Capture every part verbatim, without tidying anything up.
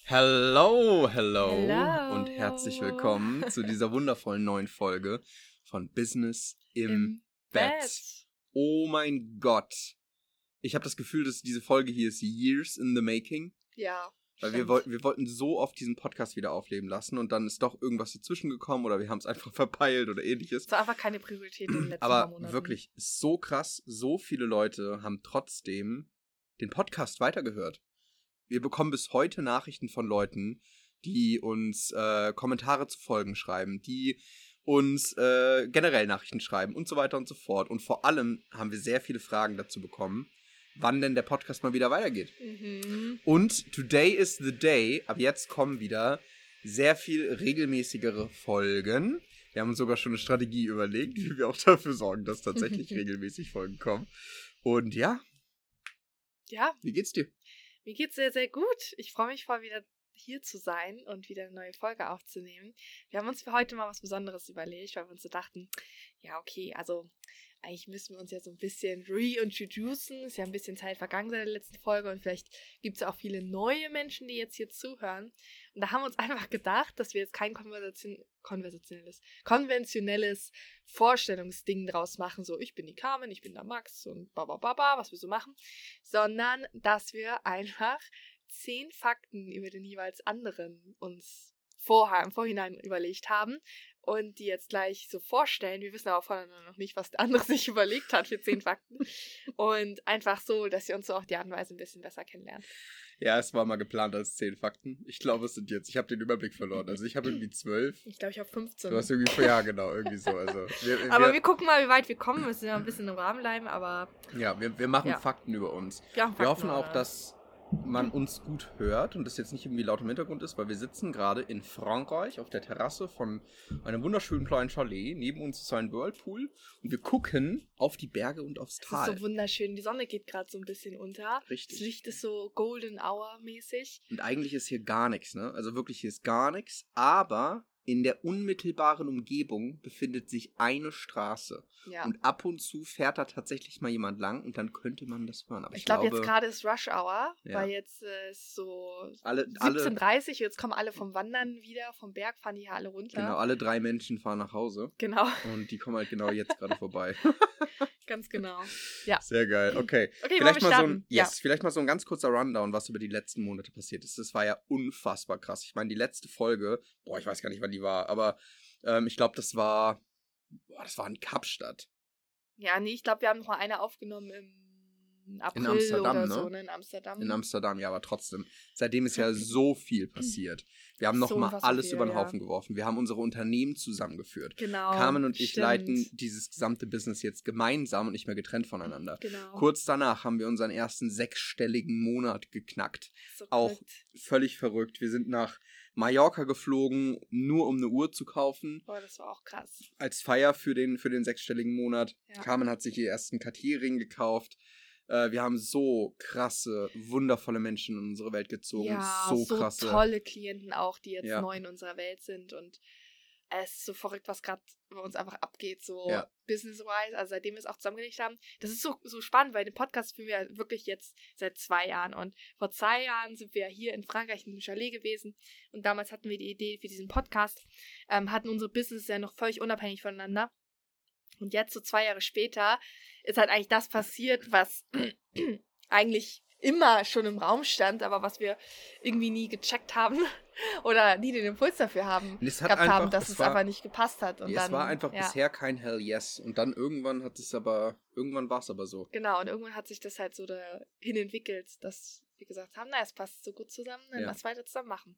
Hello, hello, Hello. Und herzlich willkommen zu dieser wundervollen neuen Folge von Business im, Im Bett. Bett. Oh mein Gott. Ich habe das Gefühl, dass diese Folge hier ist years in the making. Ja, Weil wir, stimmt. wollten, wir wollten so oft diesen Podcast wieder aufleben lassen und dann ist doch irgendwas dazwischen gekommen oder wir haben es einfach verpeilt oder ähnliches. Es war einfach keine Priorität in den letzten Aber paar Monaten. wirklich, so krass, so viele Leute haben trotzdem den Podcast weitergehört. Wir bekommen bis heute Nachrichten von Leuten, die uns äh, Kommentare zu Folgen schreiben, die uns äh, generell Nachrichten schreiben und so weiter und so fort. Und vor allem haben wir sehr viele Fragen dazu bekommen, wann denn der Podcast mal wieder weitergeht. Mhm. Und today is the day. Ab jetzt kommen wieder sehr viel regelmäßigere Folgen. Wir haben uns sogar schon eine Strategie überlegt, wie wir auch dafür sorgen, dass tatsächlich regelmäßig Folgen kommen. Und ja, Ja, wie geht's dir? mir geht's sehr, sehr gut. Ich freue mich voll, wieder hier zu sein und wieder eine neue Folge aufzunehmen. Wir haben uns für heute mal was Besonderes überlegt, weil wir uns so dachten, ja, okay, also eigentlich müssen wir uns ja so ein bisschen reintroducen. Es ist ja ein bisschen Zeit vergangen seit der letzten Folge und vielleicht gibt es ja auch viele neue Menschen, die jetzt hier zuhören. Und da haben wir uns einfach gedacht, dass wir jetzt kein konversation konversationelles, konventionelles Vorstellungsding draus machen, so ich bin die Carmen, ich bin der Max und babababa, was wir so machen, sondern dass wir einfach zehn Fakten über den jeweils anderen uns vorher, im Vorhinein überlegt haben und die jetzt gleich so vorstellen. Wir wissen aber voneinander noch nicht, was der andere sich überlegt hat für zehn Fakten. Und einfach so, dass wir uns so auf die Art und Weise ein bisschen besser kennenlernen. Ja, es war mal geplant als zehn Fakten. Ich glaube, es sind jetzt, ich habe den Überblick verloren. Also ich habe irgendwie zwölf. Ich glaube, ich habe fünfzehn. Du hast irgendwie, ja genau, irgendwie so. Also wir, aber wir, wir gucken mal, wie weit wir kommen. Wir müssen ja ein bisschen im Rahmen bleiben, aber... Ja, wir, wir machen Ja. Fakten über uns. Wir, haben Wir Fakten, hoffen auch, oder? dass man uns gut hört und das jetzt nicht irgendwie laut im Hintergrund ist, weil wir sitzen gerade in Frankreich auf der Terrasse von einem wunderschönen kleinen Chalet. Neben uns ist ein Whirlpool und wir gucken auf die Berge und aufs Es Tal. ist so wunderschön. Die Sonne geht gerade so ein bisschen unter. Richtig. Das Licht ist so Golden Hour mäßig. Und eigentlich ist hier gar nichts, ne? Also wirklich, hier ist gar nichts, aber in der unmittelbaren Umgebung befindet sich eine Straße. Ja. Und ab und zu fährt da tatsächlich mal jemand lang und dann könnte man das hören. Aber ich, Ich glaube, glaube, jetzt gerade ist Rush Hour, Ja. weil jetzt äh, ist so alle, siebzehn alle, Uhr dreißig, jetzt kommen alle vom Wandern wieder, vom Berg fahren die hier alle runter. genau, alle drei Menschen fahren nach Hause. Genau, Und die kommen halt genau jetzt gerade vorbei. ganz genau. Ja. Sehr geil, okay. Okay, wollen wir Vielleicht mal, so starten? ein, yes, vielleicht mal so ein ganz kurzer Rundown, was über die letzten Monate passiert ist. Das war ja unfassbar krass. Ich meine, die letzte Folge, boah, ich weiß gar nicht, wann die war, aber ähm, ich glaube, das war, boah, das war in Kapstadt. Ja, nee, ich glaube, wir haben noch mal eine aufgenommen im April In Amsterdam, oder ne? so, ne? In Amsterdam. In Amsterdam, ja, aber trotzdem. Seitdem ist ja so viel passiert. Wir haben So nochmal unfassbar alles viel, über den ja. Haufen geworfen. Wir haben unsere Unternehmen zusammengeführt. Genau. Carmen und ich stimmt. leiten dieses gesamte Business jetzt gemeinsam und nicht mehr getrennt voneinander. Genau. Kurz danach haben wir unseren ersten sechsstelligen Monat geknackt. So Auch verrückt. völlig verrückt. Wir sind nach Mallorca geflogen, nur um eine Uhr zu kaufen. Boah, das war auch krass. Als Feier für den, für den sechsstelligen Monat. Ja. Carmen hat sich ihr ersten Cartier-Ring gekauft. Äh, wir haben so krasse, wundervolle Menschen in unsere Welt gezogen. Ja, so, so krasse. tolle Klienten auch, die jetzt Ja. neu in unserer Welt sind und es ist so verrückt, was gerade bei uns einfach abgeht, so Ja. business-wise, also seitdem wir es auch zusammengelegt haben. Das ist so, so spannend, weil den Podcast führen wir ja wirklich jetzt seit zwei Jahren und vor zwei Jahren sind wir hier in Frankreich in einem Chalet gewesen und damals hatten wir die Idee für diesen Podcast, ähm, hatten unsere Business ja noch völlig unabhängig voneinander und jetzt so zwei Jahre später ist halt eigentlich das passiert, was eigentlich immer schon im Raum stand, aber was wir irgendwie nie gecheckt haben oder nie den Impuls dafür haben Und es hat gehabt einfach- haben, dass es es war- einfach nicht gepasst hat. Und es dann, war einfach ja, bisher kein Hell Yes. Und dann irgendwann hat es aber, irgendwann war es aber so. Genau, und irgendwann hat sich das halt so dahin entwickelt, dass wir gesagt haben, na, es passt so gut zusammen, dann Ja. lass weiter zusammen machen.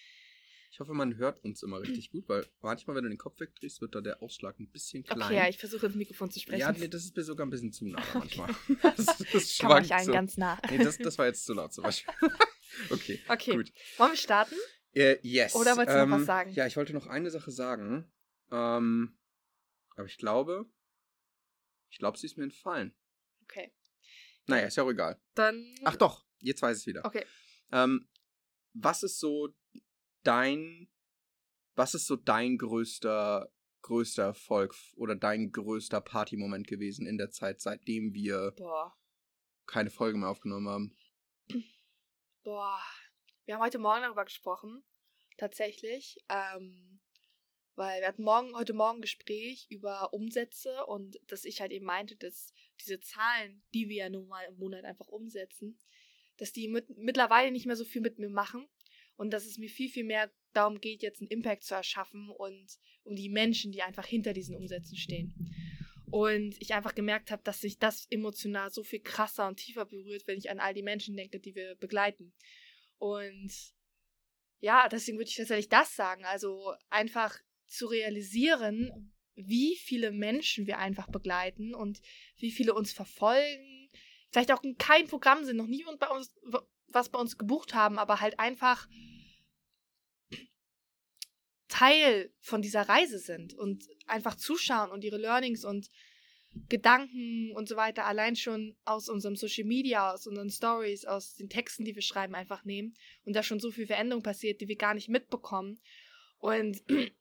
Ich hoffe, man hört uns immer richtig gut, weil manchmal, wenn du den Kopf wegdrehst, wird da der Ausschlag ein bisschen klein. Okay, ja, ich versuche ins Mikrofon zu sprechen. Ja, nee, das ist mir sogar ein bisschen zu nah manchmal. Das das, das kann man schwankt einen so. ganz nah. Nee, das, das war jetzt zu laut zum Beispiel. Okay, Okay, gut. wollen wir starten? Äh, yes. Oder wolltest du noch ähm, was sagen? Ja, ich wollte noch eine Sache sagen. Ähm, aber ich glaube, ich glaube, sie ist mir entfallen. Okay, Naja, ist ja auch egal. dann... Ach doch, jetzt weiß ich es wieder. Okay, Ähm, was ist so dein, was ist so dein größter, größter Erfolg oder dein größter Partymoment gewesen in der Zeit, seitdem wir boah, keine Folge mehr aufgenommen haben? boah, Wir haben heute Morgen darüber gesprochen, tatsächlich, ähm, weil wir hatten morgen, heute Morgen ein Gespräch über Umsätze und dass ich halt eben meinte, dass diese Zahlen, die wir ja nun mal im Monat einfach umsetzen, dass die mit, mittlerweile nicht mehr so viel mit mir machen und dass es mir viel, viel mehr darum geht, jetzt einen Impact zu erschaffen und um die Menschen, die einfach hinter diesen Umsätzen stehen. Und ich einfach gemerkt habe, dass sich das emotional so viel krasser und tiefer berührt, wenn ich an all die Menschen denke, die wir begleiten. Und ja, deswegen würde ich tatsächlich das sagen, also einfach zu realisieren, wie viele Menschen wir einfach begleiten und wie viele uns verfolgen, vielleicht auch in kein Programm sind, noch nie bei uns, was bei uns gebucht haben, aber halt einfach Teil von dieser Reise sind und einfach zuschauen und ihre Learnings und Gedanken und so weiter allein schon aus unserem Social Media, aus unseren Stories, aus den Texten, die wir schreiben, einfach nehmen und da schon so viel Veränderung passiert, die wir gar nicht mitbekommen. Und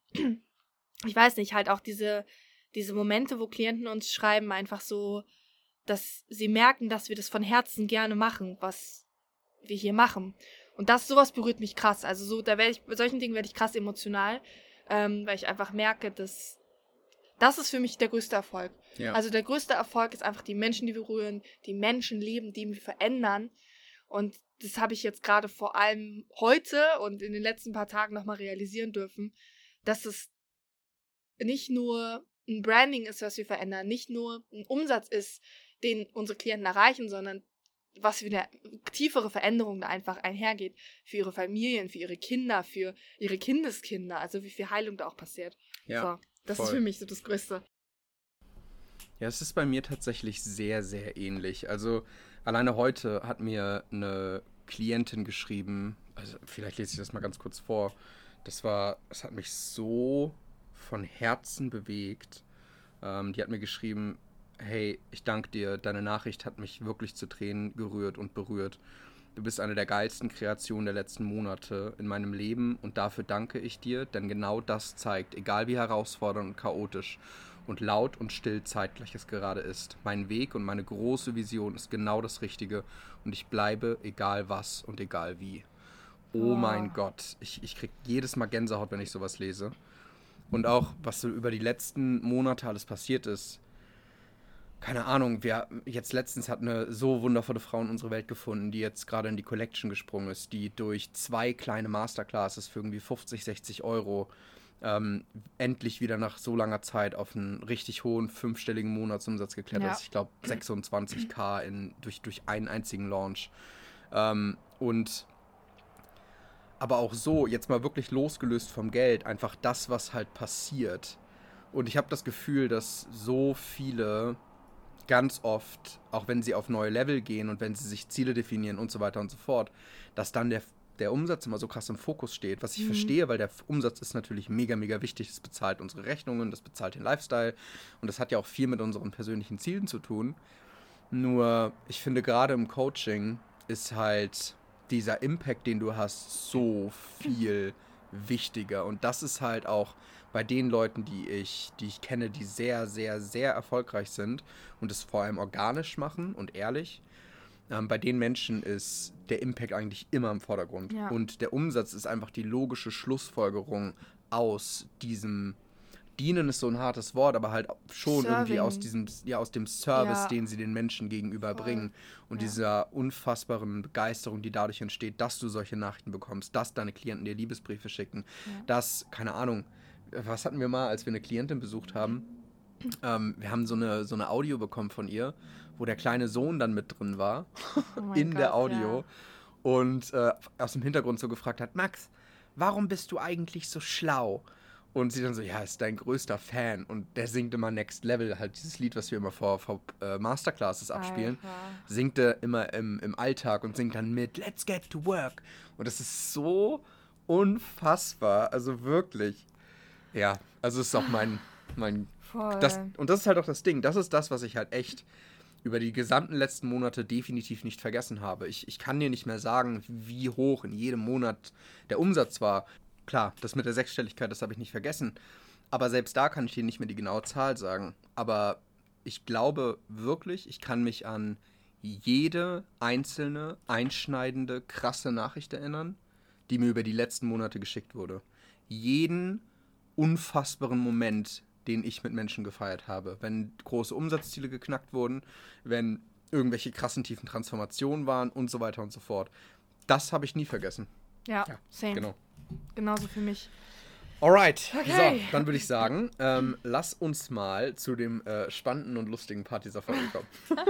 ich weiß nicht, halt auch diese, diese Momente, wo Klienten uns schreiben, einfach so, dass sie merken, dass wir das von Herzen gerne machen, was wir hier machen. Und das, sowas berührt mich krass. Also so, da werde ich, bei solchen Dingen werde ich krass emotional, ähm, weil ich einfach merke, dass das ist für mich der größte Erfolg. Ja. Also der größte Erfolg ist einfach die Menschen, die wir berühren, die Menschen leben, die wir verändern. Und das habe ich jetzt gerade vor allem heute und in den letzten paar Tagen nochmal realisieren dürfen, dass es nicht nur ein Branding ist, was wir verändern, nicht nur ein Umsatz ist, den unsere Klienten erreichen, sondern was für eine tiefere Veränderung da einfach einhergeht für ihre Familien, für ihre Kinder, für ihre Kindeskinder, also wie viel Heilung da auch passiert. Ja, so, das voll. Ist für mich so das Größte. Ja, es ist bei mir tatsächlich sehr, sehr ähnlich. Also alleine heute hat mir eine Klientin geschrieben, also vielleicht lese ich das mal ganz kurz vor, das war, es hat mich so von Herzen bewegt. Ähm, die hat mir geschrieben, hey, ich danke dir, deine Nachricht hat mich wirklich zu Tränen gerührt und berührt. Du bist eine der geilsten Kreationen der letzten Monate in meinem Leben und dafür danke ich dir, denn genau das zeigt, egal wie herausfordernd und chaotisch und laut und still zeitgleich es gerade ist. Mein Weg und meine große Vision ist genau das Richtige und ich bleibe egal was und egal wie. Oh, oh. Mein Gott, ich, ich krieg jedes Mal Gänsehaut, wenn ich sowas lese. Und auch, was so über die letzten Monate alles passiert ist. Keine Ahnung, wir jetzt letztens hat eine so wundervolle Frau in unsere Welt gefunden, die jetzt gerade in die Collection gesprungen ist, die durch zwei kleine Masterclasses für irgendwie fünfzig, sechzig Euro ähm, endlich wieder nach so langer Zeit auf einen richtig hohen fünfstelligen Monatsumsatz geklettert ist. Ja. Ich glaube sechsundzwanzigtausend in, durch, durch einen einzigen Launch. Ähm, und aber auch so, jetzt mal wirklich losgelöst vom Geld, einfach das, was halt passiert. Und ich habe das Gefühl, dass so viele ganz oft, auch wenn sie auf neue Level gehen und wenn sie sich Ziele definieren und so weiter und so fort, dass dann der, der Umsatz immer so krass im Fokus steht, was ich mhm. verstehe, weil der Umsatz ist natürlich mega, mega wichtig. Das bezahlt unsere Rechnungen, das bezahlt den Lifestyle und das hat ja auch viel mit unseren persönlichen Zielen zu tun. Nur, ich finde, gerade im Coaching ist halt dieser Impact, den du hast, so viel wichtiger und das ist halt auch bei den Leuten, die ich, die ich kenne, die sehr, sehr, sehr erfolgreich sind und es vor allem organisch machen und ehrlich, ähm, bei den Menschen ist der Impact eigentlich immer im Vordergrund. Ja. Und der Umsatz ist einfach die logische Schlussfolgerung aus diesem, dienen ist so ein hartes Wort, aber halt schon Serving. Irgendwie aus diesem, ja, aus dem Service, ja. den sie den Menschen gegenüber Voll. Bringen und ja. dieser unfassbaren Begeisterung, die dadurch entsteht, dass du solche Nachrichten bekommst, dass deine Klienten dir Liebesbriefe schicken, ja. dass, keine Ahnung, was hatten wir mal, als wir eine Klientin besucht haben? Ähm, wir haben so eine, so eine Audio bekommen von ihr, wo der kleine Sohn dann mit drin war, oh in Gott, der Audio. Ja. Und äh, aus dem Hintergrund so gefragt hat, Max, warum bist du eigentlich so schlau? Und sie dann so, ja, ist dein größter Fan. Und der singt immer Next Level, halt dieses Lied, was wir immer vor, vor äh, Masterclasses abspielen. Alter. Singt er immer im, im Alltag und singt dann mit Let's get to work. Und das ist so unfassbar, also wirklich. Ja, also es ist auch mein, mein Voll. Das, und das ist halt auch das Ding, das ist das, was ich halt echt über die gesamten letzten Monate definitiv nicht vergessen habe. Ich, ich kann dir nicht mehr sagen, wie hoch in jedem Monat der Umsatz war. Klar, das mit der Sechsstelligkeit, das habe ich nicht vergessen, aber selbst da kann ich dir nicht mehr die genaue Zahl sagen. Aber ich glaube wirklich, ich kann mich an jede einzelne, einschneidende, krasse Nachricht erinnern, die mir über die letzten Monate geschickt wurde. Jeden unfassbaren Moment, den ich mit Menschen gefeiert habe. Wenn große Umsatzziele geknackt wurden, wenn irgendwelche krassen tiefen Transformationen waren und so weiter und so fort. Das habe ich nie vergessen. Ja, ja, same. Genau. Genauso für mich. Alright, okay. So, dann würde ich sagen, ähm, lass uns mal zu dem äh, spannenden und lustigen Part dieser Folge kommen.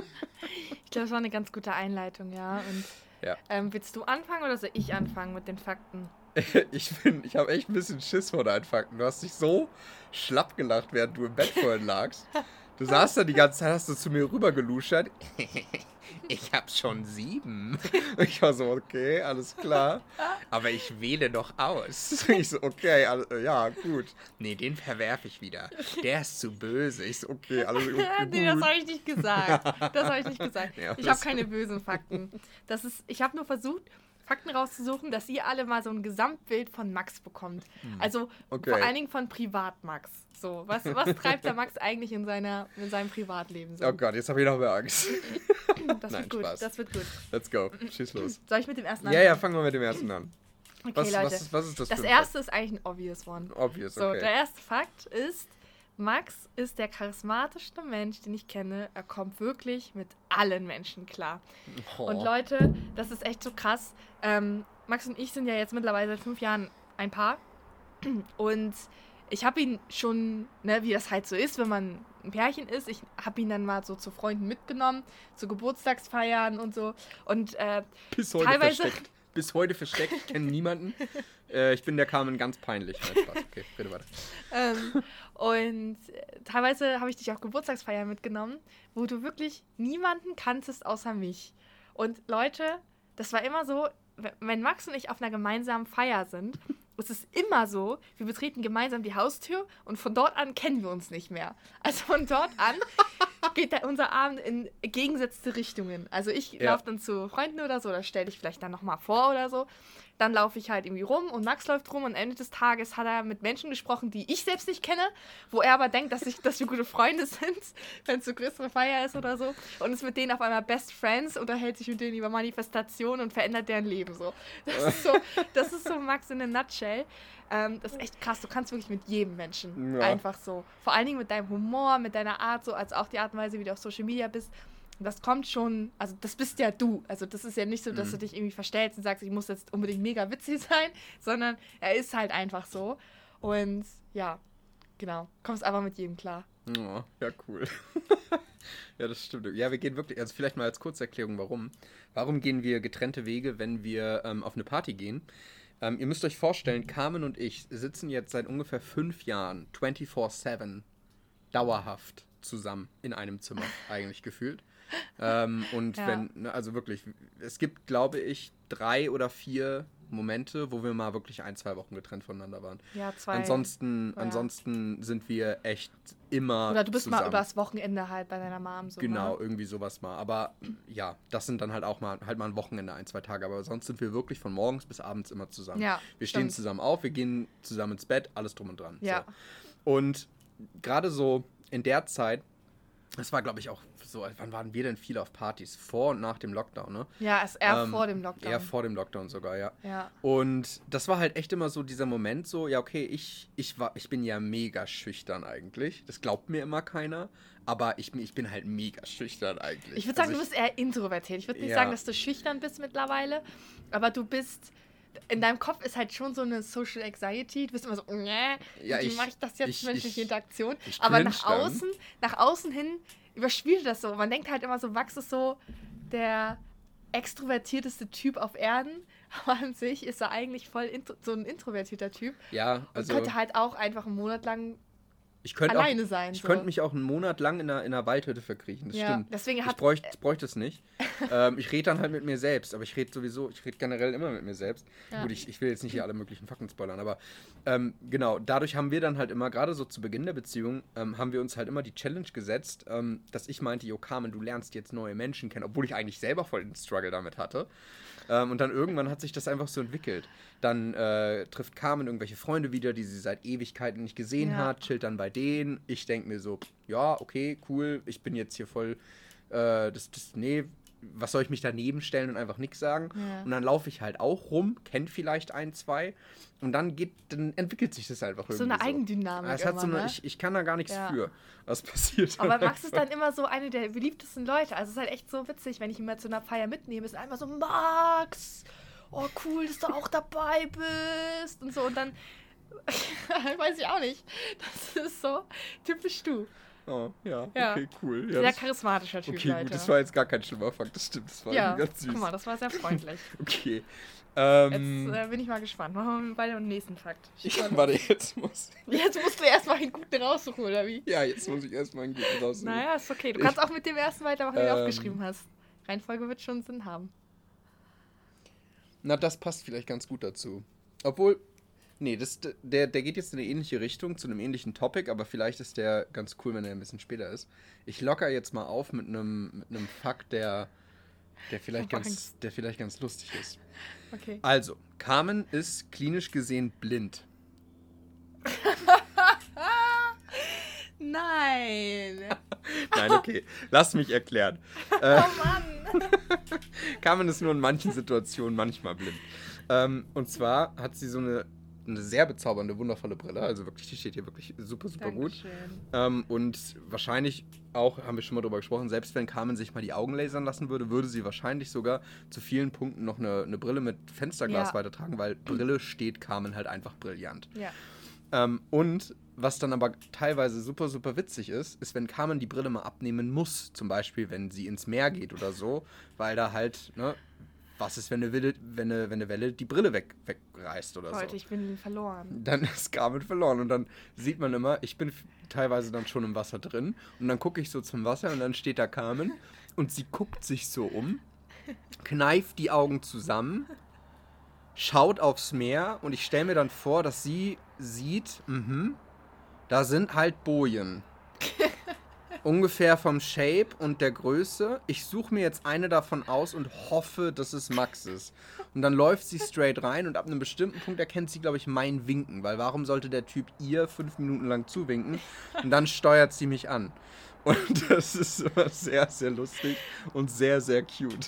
Ich glaube, das war eine ganz gute Einleitung, ja. Und ja. Ähm, willst du anfangen oder soll ich anfangen mit den Fakten? Ich bin, ich habe echt ein bisschen Schiss vor deinen Fakten. Du hast dich so schlapp gelacht, während du im Bett vorhin lagst. Du saßt da die ganze Zeit, hast du zu mir rüber geluschert. Ich hab schon sieben. Ich war so, okay, alles klar. Aber ich wähle doch aus. Ich so, okay, alles, ja, gut. Nee, den verwerfe ich wieder. Der ist zu böse. Ich so, okay, alles gut. Nee, das habe ich nicht gesagt. Das habe ich nicht gesagt. Ja, ich habe keine bösen Fakten. Das ist, ich habe nur versucht, Fakten rauszusuchen, dass ihr alle mal so ein Gesamtbild von Max bekommt. Hm. Also okay. Vor allen Dingen von Privat-Max. So, was, was treibt der Max eigentlich in, seiner, in seinem Privatleben so? Oh Gott, jetzt habe ich noch mehr Angst. Das Nein, wird gut, Spaß. das wird gut. Let's go, schieß los. Soll ich mit dem ersten anfangen? Ja, ja, fangen wir mit dem ersten an. Okay, was, Leute. Was ist, was ist das Das für ein erste Fakt? ist eigentlich ein obvious one. Obvious, okay. So, der erste Fakt ist, Max ist der charismatischste Mensch, den ich kenne. Er kommt wirklich mit allen Menschen klar. Oh. Und Leute, das ist echt so krass. Ähm, Max und ich sind ja jetzt mittlerweile seit fünf Jahren ein Paar. Und ich habe ihn schon, ne, wie das halt so ist, wenn man ein Pärchen ist, ich habe ihn dann mal so zu Freunden mitgenommen, zu Geburtstagsfeiern und so. Und äh, bis heute teilweise versteckt. Bis heute versteckt, ich kenne niemanden. äh, ich bin der Carmen ganz peinlich. Nein, Spaß. Okay, rede weiter. ähm, und teilweise habe ich dich auf Geburtstagsfeiern mitgenommen, wo du wirklich niemanden kanntest außer mich. Und Leute, das war immer so, wenn Max und ich auf einer gemeinsamen Feier sind, es ist immer so, wir betreten gemeinsam die Haustür und von dort an kennen wir uns nicht mehr. Also von dort an geht da unser Abend in gegengesetzte Richtungen. Also ich ja. laufe dann zu Freunden oder so, oder stell dich vielleicht dann nochmal vor oder so. Dann laufe ich halt irgendwie rum und Max läuft rum und am Ende des Tages hat er mit Menschen gesprochen, die ich selbst nicht kenne, wo er aber denkt, dass, ich, dass wir gute Freunde sind, wenn es so größere Feier ist oder so. Und ist mit denen auf einmal Best Friends, unterhält sich mit denen über Manifestationen und verändert deren Leben so. Das ist so, das ist so Max in a nutshell. Ähm, das ist echt krass, du kannst wirklich mit jedem Menschen ja. einfach so. Vor allen Dingen mit deinem Humor, mit deiner Art so, als auch die Art und Weise, wie du auf Social Media bist. Das kommt schon, also das bist ja du. Also das ist ja nicht so, dass mhm. du dich irgendwie verstellst und sagst, ich muss jetzt unbedingt mega witzig sein, sondern er ist halt einfach so. Und ja, genau, kommst einfach mit jedem klar. Oh, ja, cool. Ja, das stimmt. Ja, wir gehen wirklich, also vielleicht mal als Kurzerklärung, warum. Warum gehen wir getrennte Wege, wenn wir ähm, auf eine Party gehen? Ähm, ihr müsst euch vorstellen, Carmen und ich sitzen jetzt seit ungefähr fünf Jahren vierundzwanzig sieben dauerhaft zusammen in einem Zimmer, eigentlich gefühlt. ähm, und ja. wenn, ne, also wirklich, es gibt, glaube ich, drei oder vier Momente, wo wir mal wirklich ein, zwei Wochen getrennt voneinander waren. Ja, zwei. Ansonsten, oh, ja. ansonsten sind wir echt immer Oder du bist zusammen. mal übers Wochenende halt bei deiner Mom. So genau, mal. irgendwie sowas mal. Aber ja, das sind dann halt auch mal, halt mal ein Wochenende, ein, zwei Tage. Aber sonst sind wir wirklich von morgens bis abends immer zusammen. Ja, wir stimmt. stehen zusammen auf, wir gehen zusammen ins Bett, alles drum und dran. Ja. So. Und gerade so in der Zeit, das war, glaube ich, auch so, wann waren wir denn viel auf Partys? Vor und nach dem Lockdown, ne? Ja, ist eher ähm, vor dem Lockdown. Eher vor dem Lockdown sogar, ja. ja. Und das war halt echt immer so dieser Moment so, ja, okay, ich, ich, war, ich bin ja mega schüchtern eigentlich. Das glaubt mir immer keiner. Aber ich, ich bin halt mega schüchtern eigentlich. Ich würde sagen, also du bist eher introvertiert. Ich würde nicht ja. sagen, dass du schüchtern bist mittlerweile. Aber du bist... In deinem Kopf ist halt schon so eine Social Anxiety. Du bist immer so, nee, ja, wie ich, mache ich das jetzt, ich, menschliche ich, Interaktion? Ich Aber nach dann. außen, nach außen hin überspielt das so. Man denkt halt immer so, Max ist so der extrovertierteste Typ auf Erden. Aber an sich ist er eigentlich voll intro- so ein introvertierter Typ. Ja, also... Und könnte halt auch einfach einen Monat lang ich könnte alleine auch, sein. Ich so. könnte mich auch einen Monat lang in einer, in einer Waldhütte verkriechen, das ja, stimmt. Deswegen hat, ich bräuchte ich bräuchte es nicht. ähm, ich rede dann halt mit mir selbst, aber ich rede sowieso, ich rede generell immer mit mir selbst. Ja. Gut, ich, ich will jetzt nicht hier alle möglichen Fakten spoilern, aber ähm, genau, dadurch haben wir dann halt immer, gerade so zu Beginn der Beziehung, ähm, haben wir uns halt immer die Challenge gesetzt, ähm, dass ich meinte, jo Carmen, du lernst jetzt neue Menschen kennen, obwohl ich eigentlich selber voll den Struggle damit hatte. Ähm, und dann irgendwann hat sich das einfach so entwickelt. Dann äh, trifft Carmen irgendwelche Freunde wieder, die sie seit Ewigkeiten nicht gesehen ja. hat, chillt dann bei denen. Ich denke mir so, ja, okay, cool, ich bin jetzt hier voll, äh, das, das, nee, was soll ich mich daneben stellen und einfach nichts sagen? Ja. Und dann laufe ich halt auch rum, kennt vielleicht ein, zwei und dann geht, dann entwickelt sich das einfach irgendwie so eine Eigendynamik. Es hat so eine, ne? ich, ich kann da gar nichts ja. für, was passiert. Aber Max ist dann immer so eine der beliebtesten Leute. Also es ist halt echt so witzig, wenn ich ihn mal zu einer Feier mitnehme, ist einfach so, Max, oh cool, dass du auch dabei bist und so. Und dann, weiß ich auch nicht, das ist so typisch du. Oh, ja, Ja. okay, cool. Ja, Sehr das, charismatischer Typ, okay, Leute. gut, das war jetzt gar kein schlimmer Fakt, das stimmt, das war ja, ganz süß. guck mal, das war sehr freundlich. Okay. Ähm, Jetzt äh, bin ich mal gespannt. Machen wir beide den nächsten Fakt. ich, warte, jetzt muss Jetzt musst du erstmal einen guten raussuchen, oder wie? Ja, jetzt muss ich erstmal einen guten raussuchen. Naja, ist okay. Du kannst Ich- auch mit dem ersten weitermachen, den du Ähm, aufgeschrieben hast. Reihenfolge wird schon Sinn haben. Na, das passt vielleicht ganz gut dazu. Obwohl, nee, das, der, der geht jetzt in eine ähnliche Richtung, zu einem ähnlichen Topic, aber vielleicht ist der ganz cool, wenn er ein bisschen später ist. Ich locker jetzt mal auf mit einem mit einem Fakt, der, der, vielleicht Ich hab ganz, Angst. der vielleicht ganz lustig ist. Okay. Also, Carmen ist klinisch gesehen blind. Nein. Nein, okay, lass mich erklären. Äh, Oh Mann. Carmen ist nur in manchen Situationen manchmal blind. Ähm, und zwar hat sie so eine, eine sehr bezaubernde, wundervolle Brille. Also wirklich, die steht hier wirklich super, super gut. Dankeschön. Ähm, und wahrscheinlich auch, haben wir schon mal drüber gesprochen, selbst wenn Carmen sich mal die Augen lasern lassen würde, würde sie wahrscheinlich sogar zu vielen Punkten noch eine, eine Brille mit Fensterglas Ja. weitertragen, weil Brille steht Carmen halt einfach brillant. Ja. Ähm, und was dann aber teilweise super, super witzig ist, ist, wenn Carmen die Brille mal abnehmen muss. Zum Beispiel, wenn sie ins Meer geht oder so, weil da halt, ne, was ist, wenn eine Welle, wenn eine, wenn eine Welle die Brille weg, wegreißt oder Leute, so. ich bin verloren. Dann ist Carmen verloren und dann sieht man immer, ich bin f- teilweise dann schon im Wasser drin und dann gucke ich so zum Wasser und dann steht da Carmen und sie guckt sich so um, kneift die Augen zusammen, schaut aufs Meer und ich stelle mir dann vor, dass sie sieht, mhm, da sind halt Bojen. Ungefähr vom Shape und der Größe. Ich suche mir jetzt eine davon aus und hoffe, dass es Max ist. Und dann läuft sie straight rein und ab einem bestimmten Punkt erkennt sie, glaube ich, mein Winken. Weil warum sollte der Typ ihr fünf Minuten lang zuwinken? Und dann steuert sie mich an. Und das ist immer sehr, sehr lustig und sehr, sehr cute.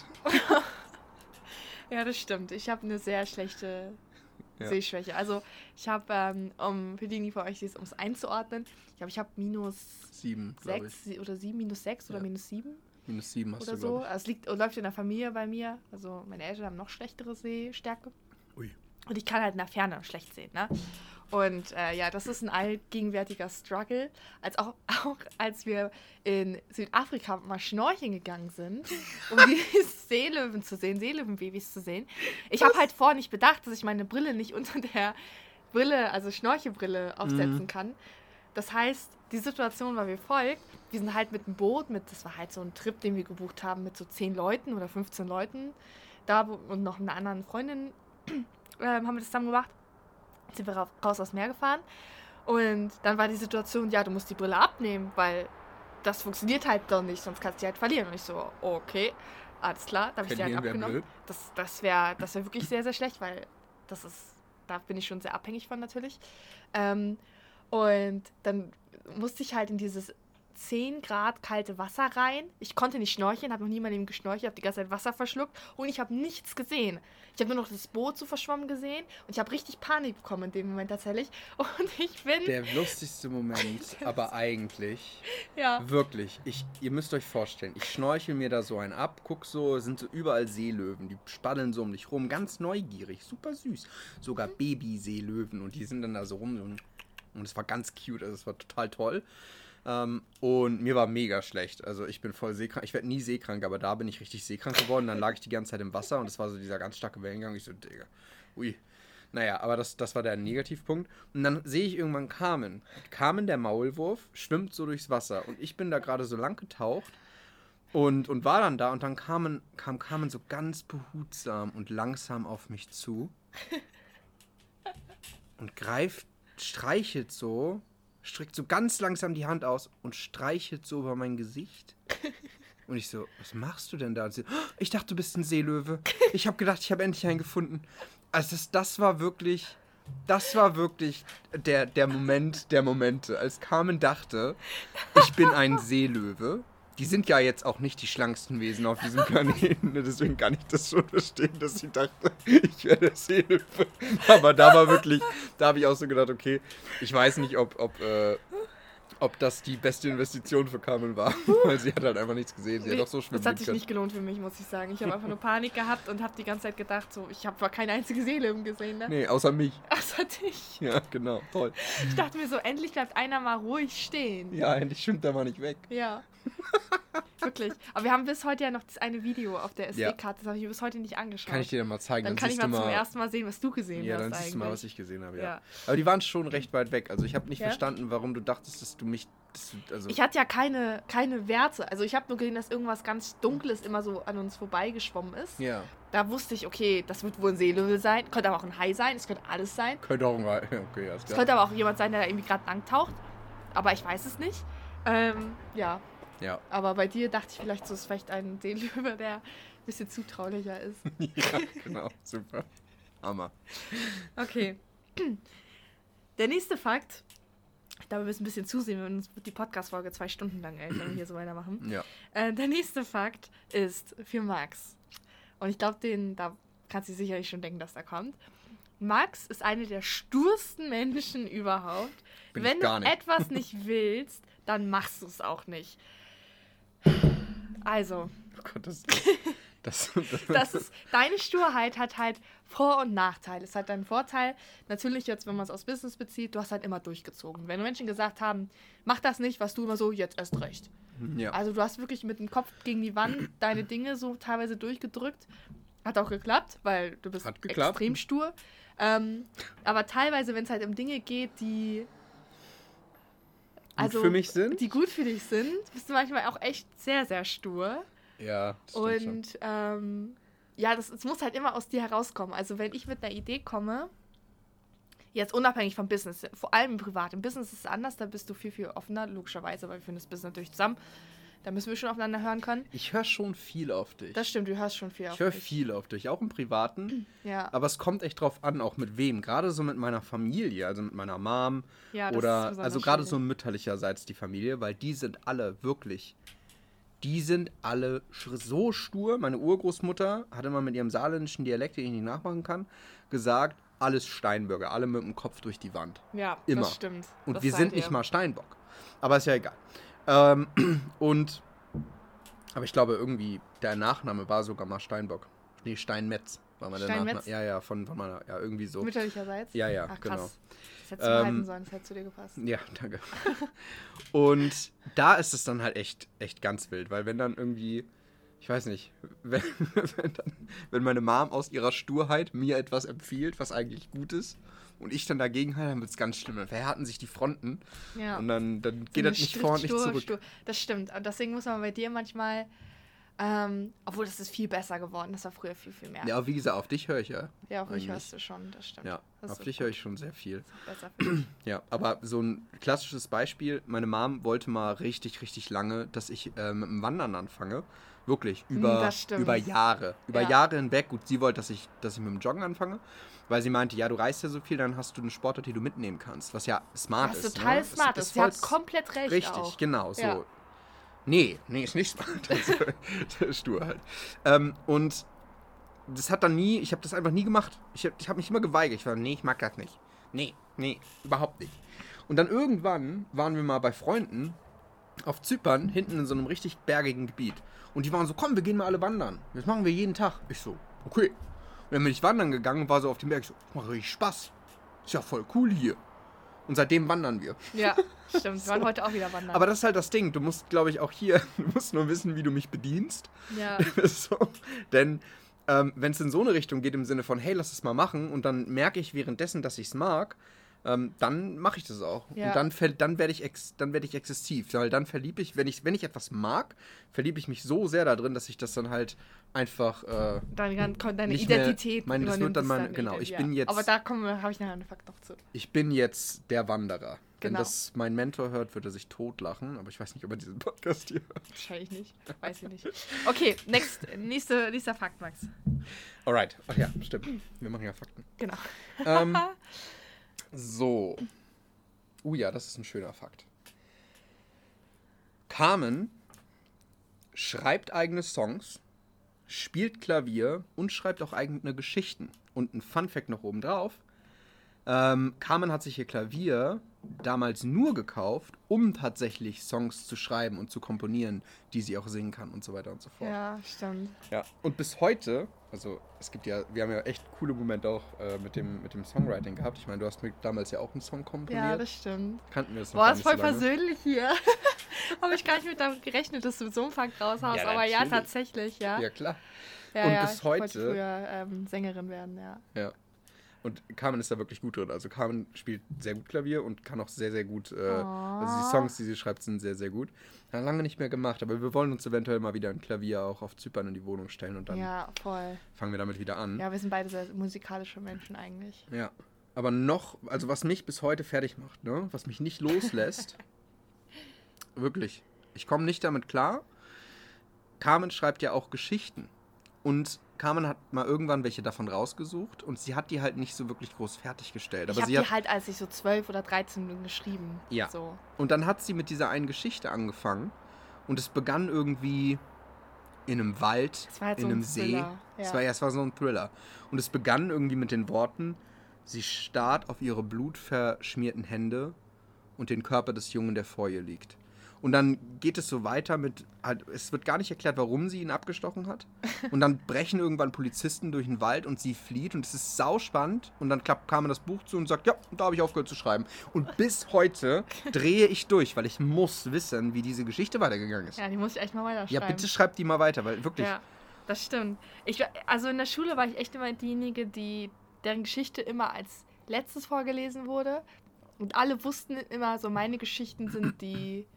Ja, das stimmt. Ich habe eine sehr schlechte Ja. Sehschwäche. Also ich habe, ähm, um für die, die von euch sehen, um es einzuordnen, ich glaube, ich habe minus Sieben, glaube ich. sechs oder sieben, minus sechs oder Ja. minus sieben Minus sieben hast oder du, so. glaube Also es liegt, läuft in der Familie bei mir. Also meine Eltern haben noch schlechtere Sehstärke. ich. Ui. Und ich kann halt in der Ferne schlecht sehen, ne? Und äh, ja, das ist ein allgegenwärtiger Struggle. Als auch, auch als wir in Südafrika mal schnorcheln gegangen sind, um die Seelöwen zu sehen, Seelöwenbabys zu sehen. Ich habe halt vorher nicht bedacht, dass ich meine Brille nicht unter der Brille, also Schnorchelbrille, aufsetzen Mhm. kann. Das heißt, die Situation war wie folgt. Wir sind halt mit dem Boot, mit, das war halt so ein Trip, den wir gebucht haben, mit so zehn Leuten oder fünfzehn Leuten. Da wo- und noch einer anderen Freundin äh, haben wir das zusammen gemacht. Sind wir ra- raus aufs Meer gefahren. Und dann war die Situation, ja, du musst die Brille abnehmen, weil das funktioniert halt doch nicht, sonst kannst du die halt verlieren. Und ich so, okay, alles klar, da habe ich die halt Verlieren wär abgenommen. blöd. Das, das wäre das wär wirklich sehr, sehr schlecht, weil das ist, da bin ich schon sehr abhängig von natürlich. Ähm, und dann musste ich halt in dieses zehn Grad kalte Wasser rein. Ich konnte nicht schnorcheln, habe noch nie in meinem Leben geschnorchelt, habe die ganze Zeit Wasser verschluckt und ich habe nichts gesehen. Ich habe nur noch das Boot so verschwommen gesehen und ich habe richtig Panik bekommen in dem Moment tatsächlich. Und ich bin, Der lustigste Moment, aber eigentlich, ja, wirklich, ich, ihr müsst euch vorstellen, ich schnorchel mir da so einen ab, guck so, sind so überall Seelöwen, die spaddeln so um dich rum, ganz neugierig, super süß. Sogar Baby-Seelöwen und die sind dann da so rum und und es war ganz cute, also es war total toll. Ähm, und mir war mega schlecht. Also ich bin voll seekrank. Ich werde nie seekrank, aber da bin ich richtig seekrank geworden. Dann lag ich die ganze Zeit im Wasser und es war so dieser ganz starke Wellengang. Ich so, Digga, ui. Naja, aber das, das war der Negativpunkt. Und dann sehe ich irgendwann Carmen. Carmen, der Maulwurf, schwimmt so durchs Wasser. Und ich bin da gerade so lang getaucht und, und war dann da. Und dann Carmen, kam Carmen so ganz behutsam und langsam auf mich zu. Und greift, streichelt so, streckt so ganz langsam die Hand aus und streichelt so über mein Gesicht. Und ich so, was machst du denn da? Und sie, "Oh, ich dachte, du bist ein Seelöwe. Ich habe gedacht, ich habe endlich einen gefunden." Also das, das war wirklich, das war wirklich der, der Moment der Momente. Als Carmen dachte, ich bin ein Seelöwe, die sind ja jetzt auch nicht die schlanksten Wesen auf diesem Planeten. Deswegen kann ich das schon verstehen, dass sie dachte, ich werde Seelöwe. Aber da war wirklich, da habe ich auch so gedacht, okay, ich weiß nicht, ob, ob, äh, ob das die beste Investition für Carmen war. Weil sie hat halt einfach nichts gesehen. Sie Nee, hat auch so schwimmen das hat sich können. nicht gelohnt für mich, muss ich sagen. Ich habe einfach nur Panik gehabt und habe die ganze Zeit gedacht, so, ich habe zwar keine einzige Seelöwen gesehen, ne? Nee, außer mich. Außer dich. Ja, genau, toll. Ich dachte mir so, endlich bleibt einer mal ruhig stehen. Ja, endlich schwimmt er mal nicht weg. Ja. Wirklich. Aber wir haben bis heute ja noch das eine Video auf der S D-Karte, das habe ich mir bis heute nicht angeschaut. Kann ich dir dann mal zeigen. Dann, dann kann ich siehst mal du zum mal, ersten Mal sehen, was du gesehen Ja, hast dann siehst eigentlich. du mal, was ich gesehen habe, ja. Ja. Aber die waren schon recht weit weg. Also ich habe nicht Ja? verstanden, warum du dachtest, dass du mich... Dass du, also Ich hatte ja keine, keine Werte. Also ich habe nur gesehen, dass irgendwas ganz Dunkles immer so an uns vorbeigeschwommen ist. ja, Da wusste ich, okay, das wird wohl ein Seelöwe sein. Könnte aber auch ein Hai sein. Es könnte alles sein. könnte auch ein... Okay, alles Es klar. könnte aber auch jemand sein, der da irgendwie gerade langtaucht. Aber ich weiß es nicht. Ähm, ja. Ja. Aber bei dir dachte ich vielleicht, so ist vielleicht ein Seelöwe, der ein bisschen zutraulicher ist. Ja, genau. Super. Hammer. Okay. Der nächste Fakt. Da wir müssen ein bisschen zusehen, wenn uns wird die Podcast-Folge zwei Stunden lang, ey, wenn wir hier so weitermachen. Ja. Äh, der nächste Fakt ist für Max. Und ich glaube, den, da kannst du dir sicherlich schon denken, dass der kommt. Max ist eine der stursten Menschen überhaupt. Bin Wenn ich gar du nicht. etwas nicht willst, dann machst du es auch nicht. Also, Oh Gott, das, das, das, das ist, deine Sturheit hat halt Vor- und Nachteile. Es hat einen Vorteil, natürlich jetzt, wenn man es aus Business bezieht, du hast halt immer durchgezogen. Wenn Menschen gesagt haben, mach das nicht, was du immer so, jetzt erst recht. ja. Also du hast wirklich mit dem Kopf gegen die Wand deine Dinge so teilweise durchgedrückt. Hat auch geklappt, weil du bist Hat geklappt. extrem stur. Ähm, aber teilweise, wenn es halt um Dinge geht, die also für mich sind? die gut für dich sind, bist du manchmal auch echt sehr, sehr stur. Ja, das stimmt schon. Und ähm, ja, das, das muss halt immer aus dir herauskommen. Also wenn ich mit einer Idee komme, jetzt unabhängig vom Business, vor allem im Privat. Im Business ist es anders, da bist du viel, viel offener, logischerweise, weil wir führen das Business natürlich zusammen. Da müssen wir schon aufeinander hören können. Ich höre schon viel auf dich. Das stimmt, du hörst schon viel ich auf höre mich. viel auf dich, auch im Privaten. Ja, Aber es kommt echt drauf an, auch mit wem. Gerade so mit meiner Familie, also mit meiner Mom. ja, das ist Oder, besonders also gerade so schwierig. mütterlicherseits die Familie, weil die sind alle wirklich, die sind alle sch- so stur. Meine Urgroßmutter hat immer mit ihrem saarländischen Dialekt, den ich nicht nachmachen kann, gesagt, alles Steinbürger, alle mit dem Kopf durch die Wand. Ja, immer. das stimmt. Und das wir seid sind ihr. nicht mal Steinbock. Aber ist ja egal. Ähm, und, aber ich glaube irgendwie, der Nachname war sogar mal Steinbock. Nee, Steinmetz war mal der Steinmetz? Nachname. Ja, ja, von, von meiner, ja, irgendwie so. Mütterlicherseits? Ja, ja, Ach, genau. krass. Das hättest du Ähm, behalten sollen, das hätte zu dir gepasst. Ja, danke. Und da ist es dann halt echt, echt ganz wild, weil wenn dann irgendwie, ich weiß nicht, wenn, wenn, dann, wenn meine Mom aus ihrer Sturheit mir etwas empfiehlt, was eigentlich gut ist, und ich dann dagegen halte, dann wird es ganz schlimm. Dann verhärten sich die Fronten Ja. und dann, dann So geht eine das nicht Stricht- vor und nicht Stur- zurück. Stur- Das stimmt. Und deswegen muss man bei dir manchmal, ähm, obwohl das ist viel besser geworden, das war früher viel, viel mehr. Ja, aber wie gesagt, auf dich höre ich ja. Ja, auf mich eigentlich. hörst du schon, das stimmt. Ja, Das auf ist dich gut. höre ich schon sehr viel. Besser für dich. Ja, aber so ein klassisches Beispiel, meine Mom wollte mal richtig, richtig lange, dass ich äh, mit dem Wandern anfange. Wirklich, über, das stimmt. über Jahre. Über Ja. Jahre hinweg. Gut, sie wollte, dass ich, dass ich mit dem Joggen anfange, weil sie meinte, ja, du reist ja so viel, dann hast du eine Sportart, die du mitnehmen kannst. Was ja smart Das ist. ist total ne? smart. Ist, Ist, ist Sie hat voll komplett recht Richtig, auch. genau, so. Ja. Nee, nee, ist nicht smart. Also, stur halt. Ähm, und das hat dann nie, ich habe das einfach nie gemacht. Ich habe ich hab mich immer geweigert. Ich war, nee, ich mag das nicht. Nee, nee, überhaupt nicht. Und dann irgendwann waren wir mal bei Freunden auf Zypern, hinten in so einem richtig bergigen Gebiet. Und die waren so, komm, wir gehen mal alle wandern. Das machen wir jeden Tag. Ich so, okay. Und dann bin ich wandern gegangen und war so auf dem Berg. Ich so, das macht richtig Spaß. Ist ja voll cool hier. Und seitdem wandern wir. Ja, stimmt. Wir waren heute auch wieder wandern. Aber das ist halt das Ding. Du musst, glaube ich, auch hier, du musst nur wissen, wie du mich bedienst. ja, So. Denn ähm, wenn es in so eine Richtung geht, im Sinne von, hey, lass es mal machen, und dann merke ich währenddessen, dass ich es mag, ähm, dann mache ich das auch. Ja. Und dann, ver- dann werde ich, ex- dann werd ich exzessiv. Weil dann verliebe ich, wenn ich, wenn ich etwas mag, verliebe ich mich so sehr da drin, dass ich das dann halt einfach. Äh, deine, deine nicht mehr- Identität mein- das wird übernimmt dann es meine- dann genau, wieder, ich ja. bin jetzt- Aber da habe ich nachher einen Fakt noch zu. ich bin jetzt der Wanderer. Wenn Genau. das mein Mentor hört, wird er sich totlachen. Aber ich weiß nicht, ob er diesen Podcast hier hört. Wahrscheinlich nicht. Weiß ich nicht. Okay, next, nächste, nächster Fakt, Max. Alright. Ach ja, stimmt. Wir machen ja Fakten. Genau. Ähm, so. Uh ja, das ist ein schöner Fakt. Carmen schreibt eigene Songs, spielt Klavier und schreibt auch eigene Geschichten. Und ein Funfact noch oben drauf. Ähm, Carmen hat sich ihr Klavier damals nur gekauft, um tatsächlich Songs zu schreiben und zu komponieren, die sie auch singen kann und so weiter und so fort. Ja, stimmt. Ja, und bis heute, also es gibt ja, wir haben ja echt coole Momente auch äh, mit, dem, mit dem Songwriting gehabt. Ich meine, du hast mir damals ja auch einen Song komponiert. Ja, das stimmt. Kannten wir das noch Boah, gar ist nicht voll so lange. persönlich hier. Habe ich gar nicht mit damit gerechnet, dass du so einen Fakt raushaust. Ja, aber ja, natürlich. tatsächlich, ja. Ja, klar. ja und ja, bis ich heute- wollte früher ähm, Sängerin werden, ja. Ja. Und Carmen ist da wirklich gut drin. Also Carmen spielt sehr gut Klavier und kann auch sehr, sehr gut, äh, also die Songs, die sie schreibt, sind sehr, sehr gut. Hat lange nicht mehr gemacht, aber wir wollen uns eventuell mal wieder ein Klavier auch auf Zypern in die Wohnung stellen und dann Ja, voll. fangen wir damit wieder an. Ja, wir sind beide sehr musikalische Menschen eigentlich. Ja. Aber noch, also was mich bis heute fertig macht, ne, was mich nicht loslässt, wirklich, ich komme nicht damit klar. Carmen schreibt ja auch Geschichten. Und Carmen hat mal irgendwann welche davon rausgesucht und sie hat die halt nicht so wirklich groß fertiggestellt. Ich Aber habe sie die hat, halt, als ich so zwölf oder dreizehn bin, geschrieben. Ja. So. Und dann hat sie mit dieser einen Geschichte angefangen und es begann irgendwie in einem Wald, Es war halt in so ein einem See. Thriller, Es ja. war, ja, es war so ein Thriller. Und es begann irgendwie mit den Worten, sie starrt auf ihre blutverschmierten Hände und den Körper des Jungen, der vor ihr liegt. Und dann geht es so weiter mit, halt, es wird gar nicht erklärt, warum sie ihn abgestochen hat. Und dann brechen irgendwann Polizisten durch den Wald und sie flieht und es ist sauspannend. Und dann klappt Carmen das Buch zu und sagt, ja, da habe ich aufgehört zu schreiben. Und bis heute drehe ich durch, weil ich muss wissen, wie diese Geschichte weitergegangen ist. Ja, die muss ich echt mal weiterschreiben. Ja, bitte schreibt die mal weiter, weil wirklich, Ja, das stimmt. Ich, war- also in der Schule war ich echt immer diejenige, die, deren Geschichte immer als letztes vorgelesen wurde. Und alle wussten immer, so meine Geschichten sind die,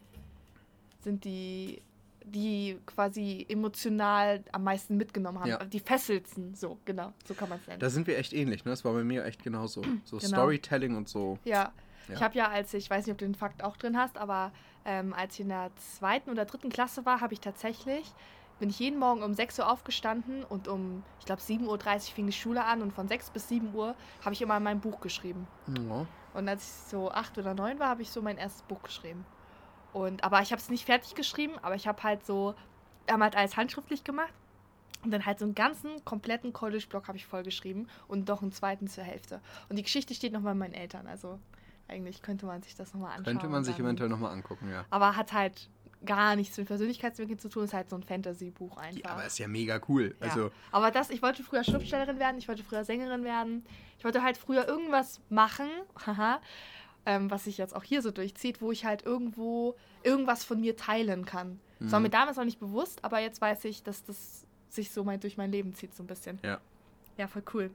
sind die, die quasi emotional am meisten mitgenommen haben. Ja. Die fesselsten, so, genau, so kann man es nennen. da sind wir echt ähnlich, ne? Das war bei mir echt genauso. So Genau. Storytelling und so. Ja, Ja. ich habe ja, als ich, ich weiß nicht, ob du den Fakt auch drin hast, aber ähm, als ich in der zweiten oder dritten Klasse war, habe ich tatsächlich, bin ich jeden Morgen um sechs Uhr aufgestanden und um, ich glaube, sieben Uhr dreißig fing die Schule an und von sechs bis sieben Uhr habe ich immer mein Buch geschrieben. Ja. Und als ich so acht oder neun war, habe ich so mein erstes Buch geschrieben. Und, aber ich habe es nicht fertig geschrieben, aber ich habe halt so, wir haben halt alles handschriftlich gemacht. Und dann halt so einen ganzen, kompletten College-Block habe ich vollgeschrieben und noch einen zweiten zur Hälfte. Und die Geschichte steht noch bei meinen Eltern, also eigentlich könnte man sich das nochmal anschauen. Könnte man und sich dann- eventuell nochmal angucken, ja. Aber hat halt gar nichts mit Persönlichkeitsentwicklung zu tun, ist halt so ein Fantasy-Buch einfach. Ja, aber ist ja mega cool. Ja. Also, Aber das, ich wollte früher Schriftstellerin werden, ich wollte früher Sängerin werden. Ich wollte halt früher irgendwas machen, haha, ähm, was sich jetzt auch hier so durchzieht, wo ich halt irgendwo irgendwas von mir teilen kann. Das war Mhm. mir damals noch nicht bewusst, aber jetzt weiß ich, dass das sich so mein, durch mein Leben zieht, so ein bisschen. Ja. Ja, voll cool.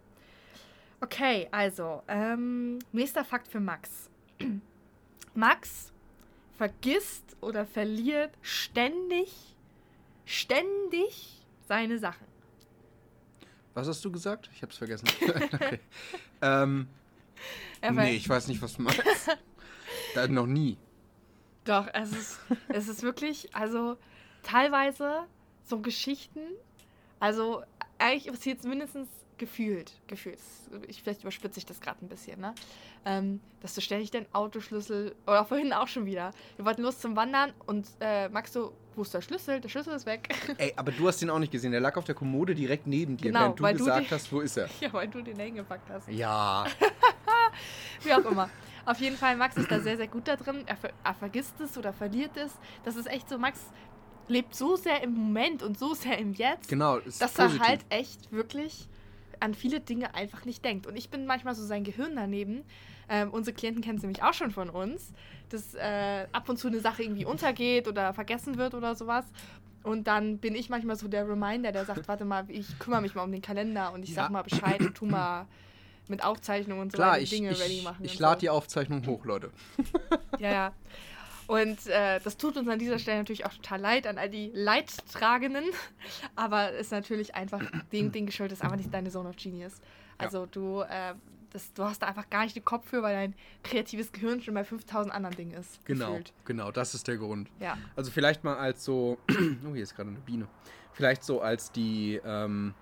Okay, also, ähm, nächster Fakt für Max. Max vergisst oder verliert ständig, ständig seine Sachen. was hast du gesagt? Ich hab's vergessen. Okay. ähm, Er nee, ich weiß nicht, was du meinst. Da noch nie. Doch, es ist, es ist wirklich, also teilweise so Geschichten, also eigentlich passiert es mindestens gefühlt, gefühlt, ich, vielleicht überspitze ich das gerade ein bisschen, ne? Ähm, dass du ständig den Autoschlüssel, oder vorhin auch schon wieder, wir wollten los zum Wandern und äh, Max so, wo ist der Schlüssel? Der Schlüssel ist weg. Ey, aber du hast ihn auch nicht gesehen. Der lag auf der Kommode direkt neben dir, Genau, während du weil du gesagt die- hast, wo ist er? Ja, weil du den da hingepackt hast. Ja. Wie auch immer. Auf jeden Fall, Max ist da sehr, sehr gut da drin. Er, ver er vergisst es oder verliert es. Das ist echt so, Max lebt so sehr im Moment und so sehr im Jetzt, Genau, ist dass positiv. er halt echt wirklich an viele Dinge einfach nicht denkt. Und ich bin manchmal so sein Gehirn daneben. Ähm, unsere Klienten kennen es nämlich auch schon von uns, dass äh, ab und zu eine Sache irgendwie untergeht oder vergessen wird oder sowas. Und dann bin ich manchmal so der Reminder, der sagt, warte mal, ich kümmere mich mal um den Kalender und ich Ja. sag mal Bescheid und tu mal mit Aufzeichnungen und so Klar, weiter ich, Dinge ready ich, machen. ich und lade so. die Aufzeichnung hoch, Leute. Ja, ja. Und äh, das tut uns an dieser Stelle natürlich auch total leid, an all die Leidtragenden. Aber ist natürlich einfach dem Ding geschuldet, ist einfach nicht deine Zone of Genius. Also du, äh, das, du hast da einfach gar nicht den Kopf für, weil dein kreatives Gehirn schon bei fünftausend anderen Dingen ist. Genau, Gefühlt. genau, das ist der Grund. Ja. Also vielleicht mal als so, oh, hier ist gerade eine Biene. Vielleicht so als die, ähm,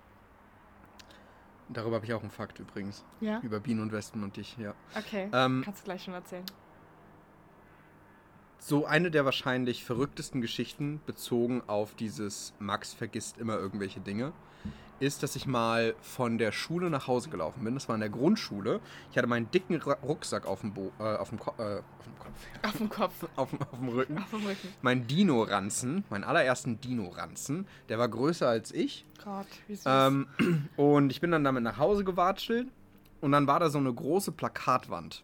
darüber habe ich auch einen Fakt übrigens. Ja? Über Bienen und Wespen und dich, ja. Okay. Ähm, Kannst du gleich schon erzählen. So eine der wahrscheinlich verrücktesten Geschichten bezogen auf dieses Max vergisst immer irgendwelche Dinge, ist, dass ich mal von der Schule nach Hause gelaufen bin. Das war in der Grundschule. Ich hatte meinen dicken Rucksack auf dem, Bo- äh, auf dem, Ko- äh, auf dem Kopf. Auf dem Kopf. auf, dem, auf dem Rücken. Auf dem Rücken. Mein Dino-Ranzen, meinen allerersten Dino-Ranzen, der war größer als ich. Gott, wie süß. Ähm, und ich bin dann damit nach Hause gewatschelt und dann war da so eine große Plakatwand.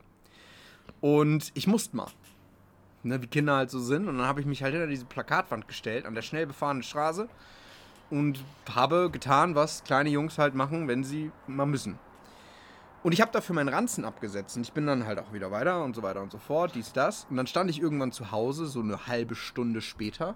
Und ich musste mal. Ne, wie Kinder halt so sind. Und dann habe ich mich halt hinter diese Plakatwand gestellt, an der schnell befahrenen Straße. Und habe getan, was kleine Jungs halt machen, wenn sie mal müssen. Und ich habe dafür meinen Ranzen abgesetzt. Und ich bin dann halt auch wieder weiter und so weiter und so fort, dies, das. Und dann stand ich irgendwann zu Hause, so eine halbe Stunde später.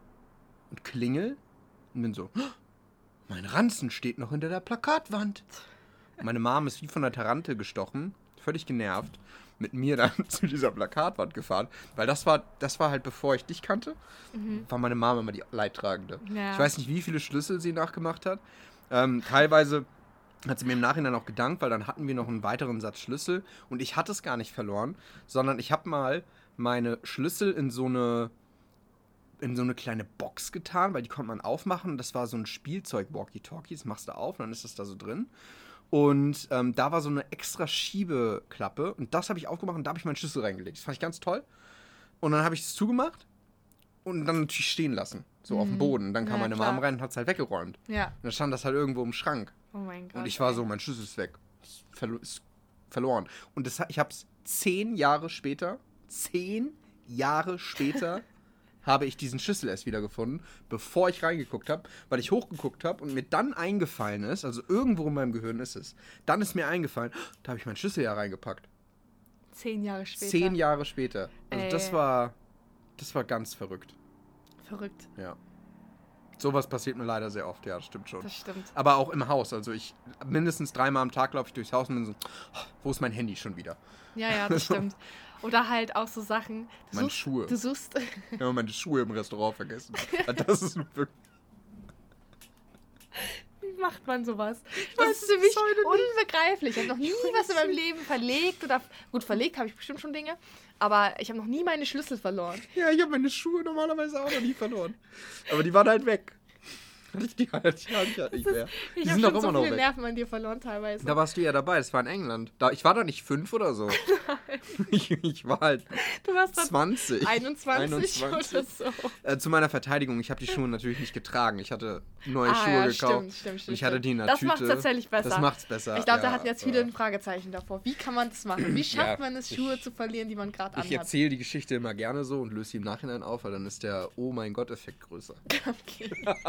Und klingel. Und bin so, "Oh, mein Ranzen steht noch hinter der Plakatwand." Und meine Mom ist wie von der Tarantel gestochen, völlig genervt, mit mir dann zu dieser Plakatwand gefahren. Weil das war, das war halt, bevor ich dich kannte, Mhm. war meine Mama immer die Leidtragende. Ja. Ich weiß nicht, wie viele Schlüssel sie nachgemacht hat. Ähm, teilweise hat sie mir im Nachhinein auch gedankt, weil dann hatten wir noch einen weiteren Satz Schlüssel. Und ich hatte es gar nicht verloren, sondern ich habe mal meine Schlüssel in so eine in so eine kleine Box getan, weil die konnte man aufmachen. Das war so ein Spielzeug-Walkie-Talkie. Das machst du auf und dann ist das da so drin. Und ähm, da war so eine extra Schiebeklappe. Und das habe ich aufgemacht und da habe ich meinen Schlüssel reingelegt. Das fand ich ganz toll. Und dann habe ich es zugemacht und dann natürlich stehen lassen. So auf dem Mhm. Boden. Und dann kam Ja, meine klar. Mom rein und hat es halt weggeräumt. Ja. Und dann stand das halt irgendwo im Schrank. Oh mein Gott. Und ich war ey. so, mein Schlüssel ist weg. Ist, verlo ist verloren. Und das, ich habe es zehn Jahre später, zehn Jahre später, habe ich diesen Schlüssel erst wieder gefunden, bevor ich reingeguckt habe, weil ich hochgeguckt habe und mir dann eingefallen ist, also irgendwo in meinem Gehirn ist es, dann ist mir eingefallen, da habe ich meinen Schlüssel ja reingepackt. Zehn Jahre später. Zehn Jahre später. Also Ey. das war, das war ganz verrückt. Verrückt. Ja. Sowas passiert mir leider sehr oft, ja, das stimmt schon. Das stimmt. Aber auch im Haus. Also ich mindestens dreimal am Tag laufe ich durchs Haus und bin so, oh, wo ist mein Handy schon wieder? Ja, ja, das stimmt. Oder halt auch so Sachen. Du Meine suchst, Schuhe. Du suchst. Ich habe meine Schuhe im Restaurant vergessen. Das ist wirklich. Wie macht man sowas? weiß Das ist für mich bis heute nicht. unbegreiflich. Ich habe noch nie was in meinem Leben verlegt oder. Gut, verlegt habe ich bestimmt schon Dinge. Aber ich habe noch nie meine Schlüssel verloren. Ja, ich habe meine Schuhe normalerweise auch noch nie verloren. Aber die waren halt weg. Die hatte ich halt nicht mehr. Ich Die habe sind schon doch so immer noch viele weg. Nerven an dir verloren teilweise. Da warst du ja dabei, das war in England. Da, ich war da nicht fünf oder so. Ich, ich war halt Du warst dann zwanzig. einundzwanzig, oder so. Äh, zu meiner Verteidigung, ich habe die Schuhe natürlich nicht getragen. Ich hatte neue Ah, Schuhe ja, gekauft. stimmt, stimmt, Und stimmt. ich hatte die in der Das Tüte. macht's tatsächlich besser. Das macht's besser. Ich glaube, da ja, hatten jetzt viele ja. ein Fragezeichen davor. Wie kann man das machen? Wie schafft Ja, man es, ich- Schuhe zu verlieren, die man gerade Ich anhat? erzähle die Geschichte immer gerne so und löse sie im Nachhinein auf, weil dann ist der Oh mein Gott-Effekt größer. Okay.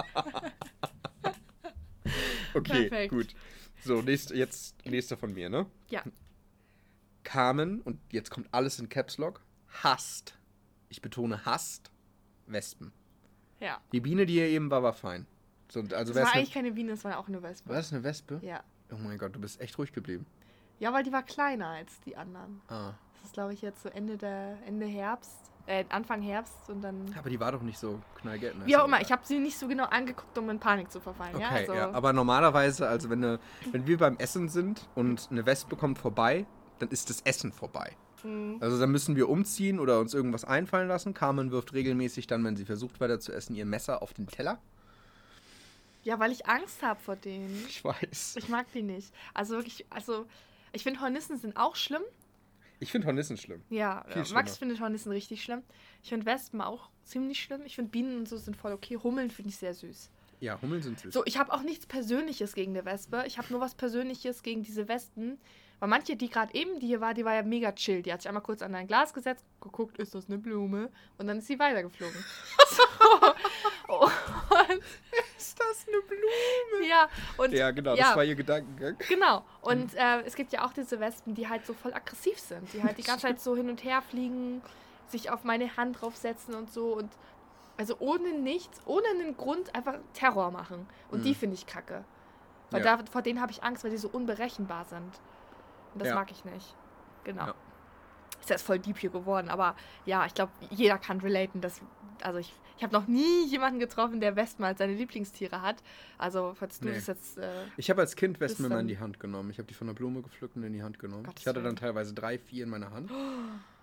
Okay, Perfekt. gut. So, nächst, jetzt nächster von mir, ne? Ja. Carmen, und jetzt kommt alles in Caps Lock, hasst, ich betone hasst, Wespen. Ja. Die Biene, die hier eben war, war fein. So, also Das wär's war ne, eigentlich keine Biene, das war auch eine Wespe. war das eine Wespe? Ja. Oh mein Gott, du bist echt ruhig geblieben. Ja, weil die war kleiner als die anderen. Ah. Das ist, glaube ich, jetzt so Ende der Ende Herbst, äh, Anfang Herbst und dann. Aber die war doch nicht so knallgelb. ne? Wie auch Ist immer, egal. ich habe sie nicht so genau angeguckt, um in Panik zu verfallen. Okay, ja, also, ja, aber normalerweise, also wenn, ne, wenn wir beim Essen sind und eine Wespe kommt vorbei, dann ist das Essen vorbei. mh, Also dann müssen wir umziehen oder uns irgendwas einfallen lassen. Carmen wirft regelmäßig dann, wenn sie versucht weiter zu essen, ihr Messer auf den Teller. ja, weil ich Angst habe vor denen. Ich weiß. Ich mag die nicht. Also wirklich, also ich finde Hornissen sind auch schlimm. Ich finde Hornissen schlimm. Ja, Viel äh, schlimmer. Max findet Hornissen richtig schlimm. Ich finde Wespen auch ziemlich schlimm. Ich finde Bienen und so sind voll okay. Hummeln finde ich sehr süß. Ja, Hummeln sind süß. So, ich habe auch nichts Persönliches gegen eine Wespe. Ich habe nur was Persönliches gegen diese Wespen. Weil manche, die gerade eben, die hier war, die war ja mega chill. Die hat sich einmal kurz an ein Glas gesetzt, geguckt, ist das eine Blume? Und dann ist sie weitergeflogen. so. Und, Ist das eine Blume? ja, und Ja, genau, ja, das war ihr Gedankengang. genau. Und äh, es gibt ja auch diese Wespen, die halt so voll aggressiv sind. Die halt die ganze Zeit so hin und her fliegen, sich auf meine Hand draufsetzen und so. Und also ohne nichts, ohne einen Grund einfach Terror machen. Und Mhm. die finde ich kacke. Weil Ja. da, vor denen habe ich Angst, weil die so unberechenbar sind. Und das Ja. mag ich nicht. Genau. Ja. Ist jetzt voll deep hier geworden, aber ja, ich glaube, jeder kann relaten. Dass, also ich, ich habe noch nie jemanden getroffen, der Wespen als seine Lieblingstiere hat. Also falls du Nee. das jetzt... Äh, Ich habe als Kind Wespen Ist immer in dann- die Hand genommen. Ich habe die von der Blume gepflückt und in die Hand genommen. Gottes ich hatte dann Willen. teilweise drei, vier in meiner Hand.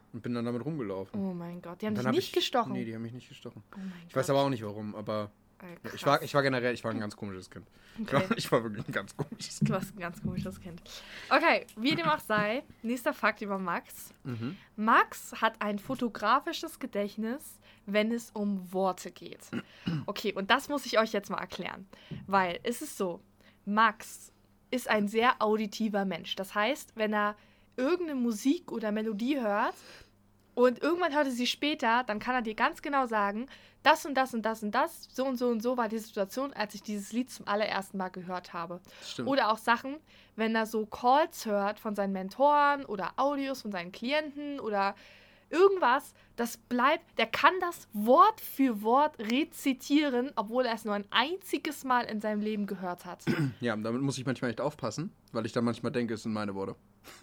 und bin dann damit rumgelaufen. Oh mein Gott, die haben Und dich dann hab nicht ich, gestochen? Nee, die haben mich nicht gestochen. Oh mein Ich weiß Gott. aber auch nicht warum, aber Äh, ich war, ich war generell, ich war ein ganz komisches Kind. Ich, war, Okay. ich war wirklich ein ganz komisches Kind. Du warst ein ganz komisches Kind. Okay, wie dem auch sei, nächster Fakt über Max. Mhm. Max hat ein fotografisches Gedächtnis, wenn es um Worte geht. Okay, und das muss ich euch jetzt mal erklären. Weil es ist so, Max ist ein sehr auditiver Mensch. Das heißt, wenn er irgendeine Musik oder Melodie hört und irgendwann hört er sie später, dann kann er dir ganz genau sagen, das und das und das und das, so und so und so war die Situation, als ich dieses Lied zum allerersten Mal gehört habe. Stimmt. Oder auch Sachen, wenn er so Calls hört von seinen Mentoren oder Audios von seinen Klienten oder irgendwas, das bleibt, der kann das Wort für Wort rezitieren, obwohl er es nur ein einziges Mal in seinem Leben gehört hat. Ja, damit muss ich manchmal echt aufpassen, weil ich dann manchmal denke, es sind meine Worte.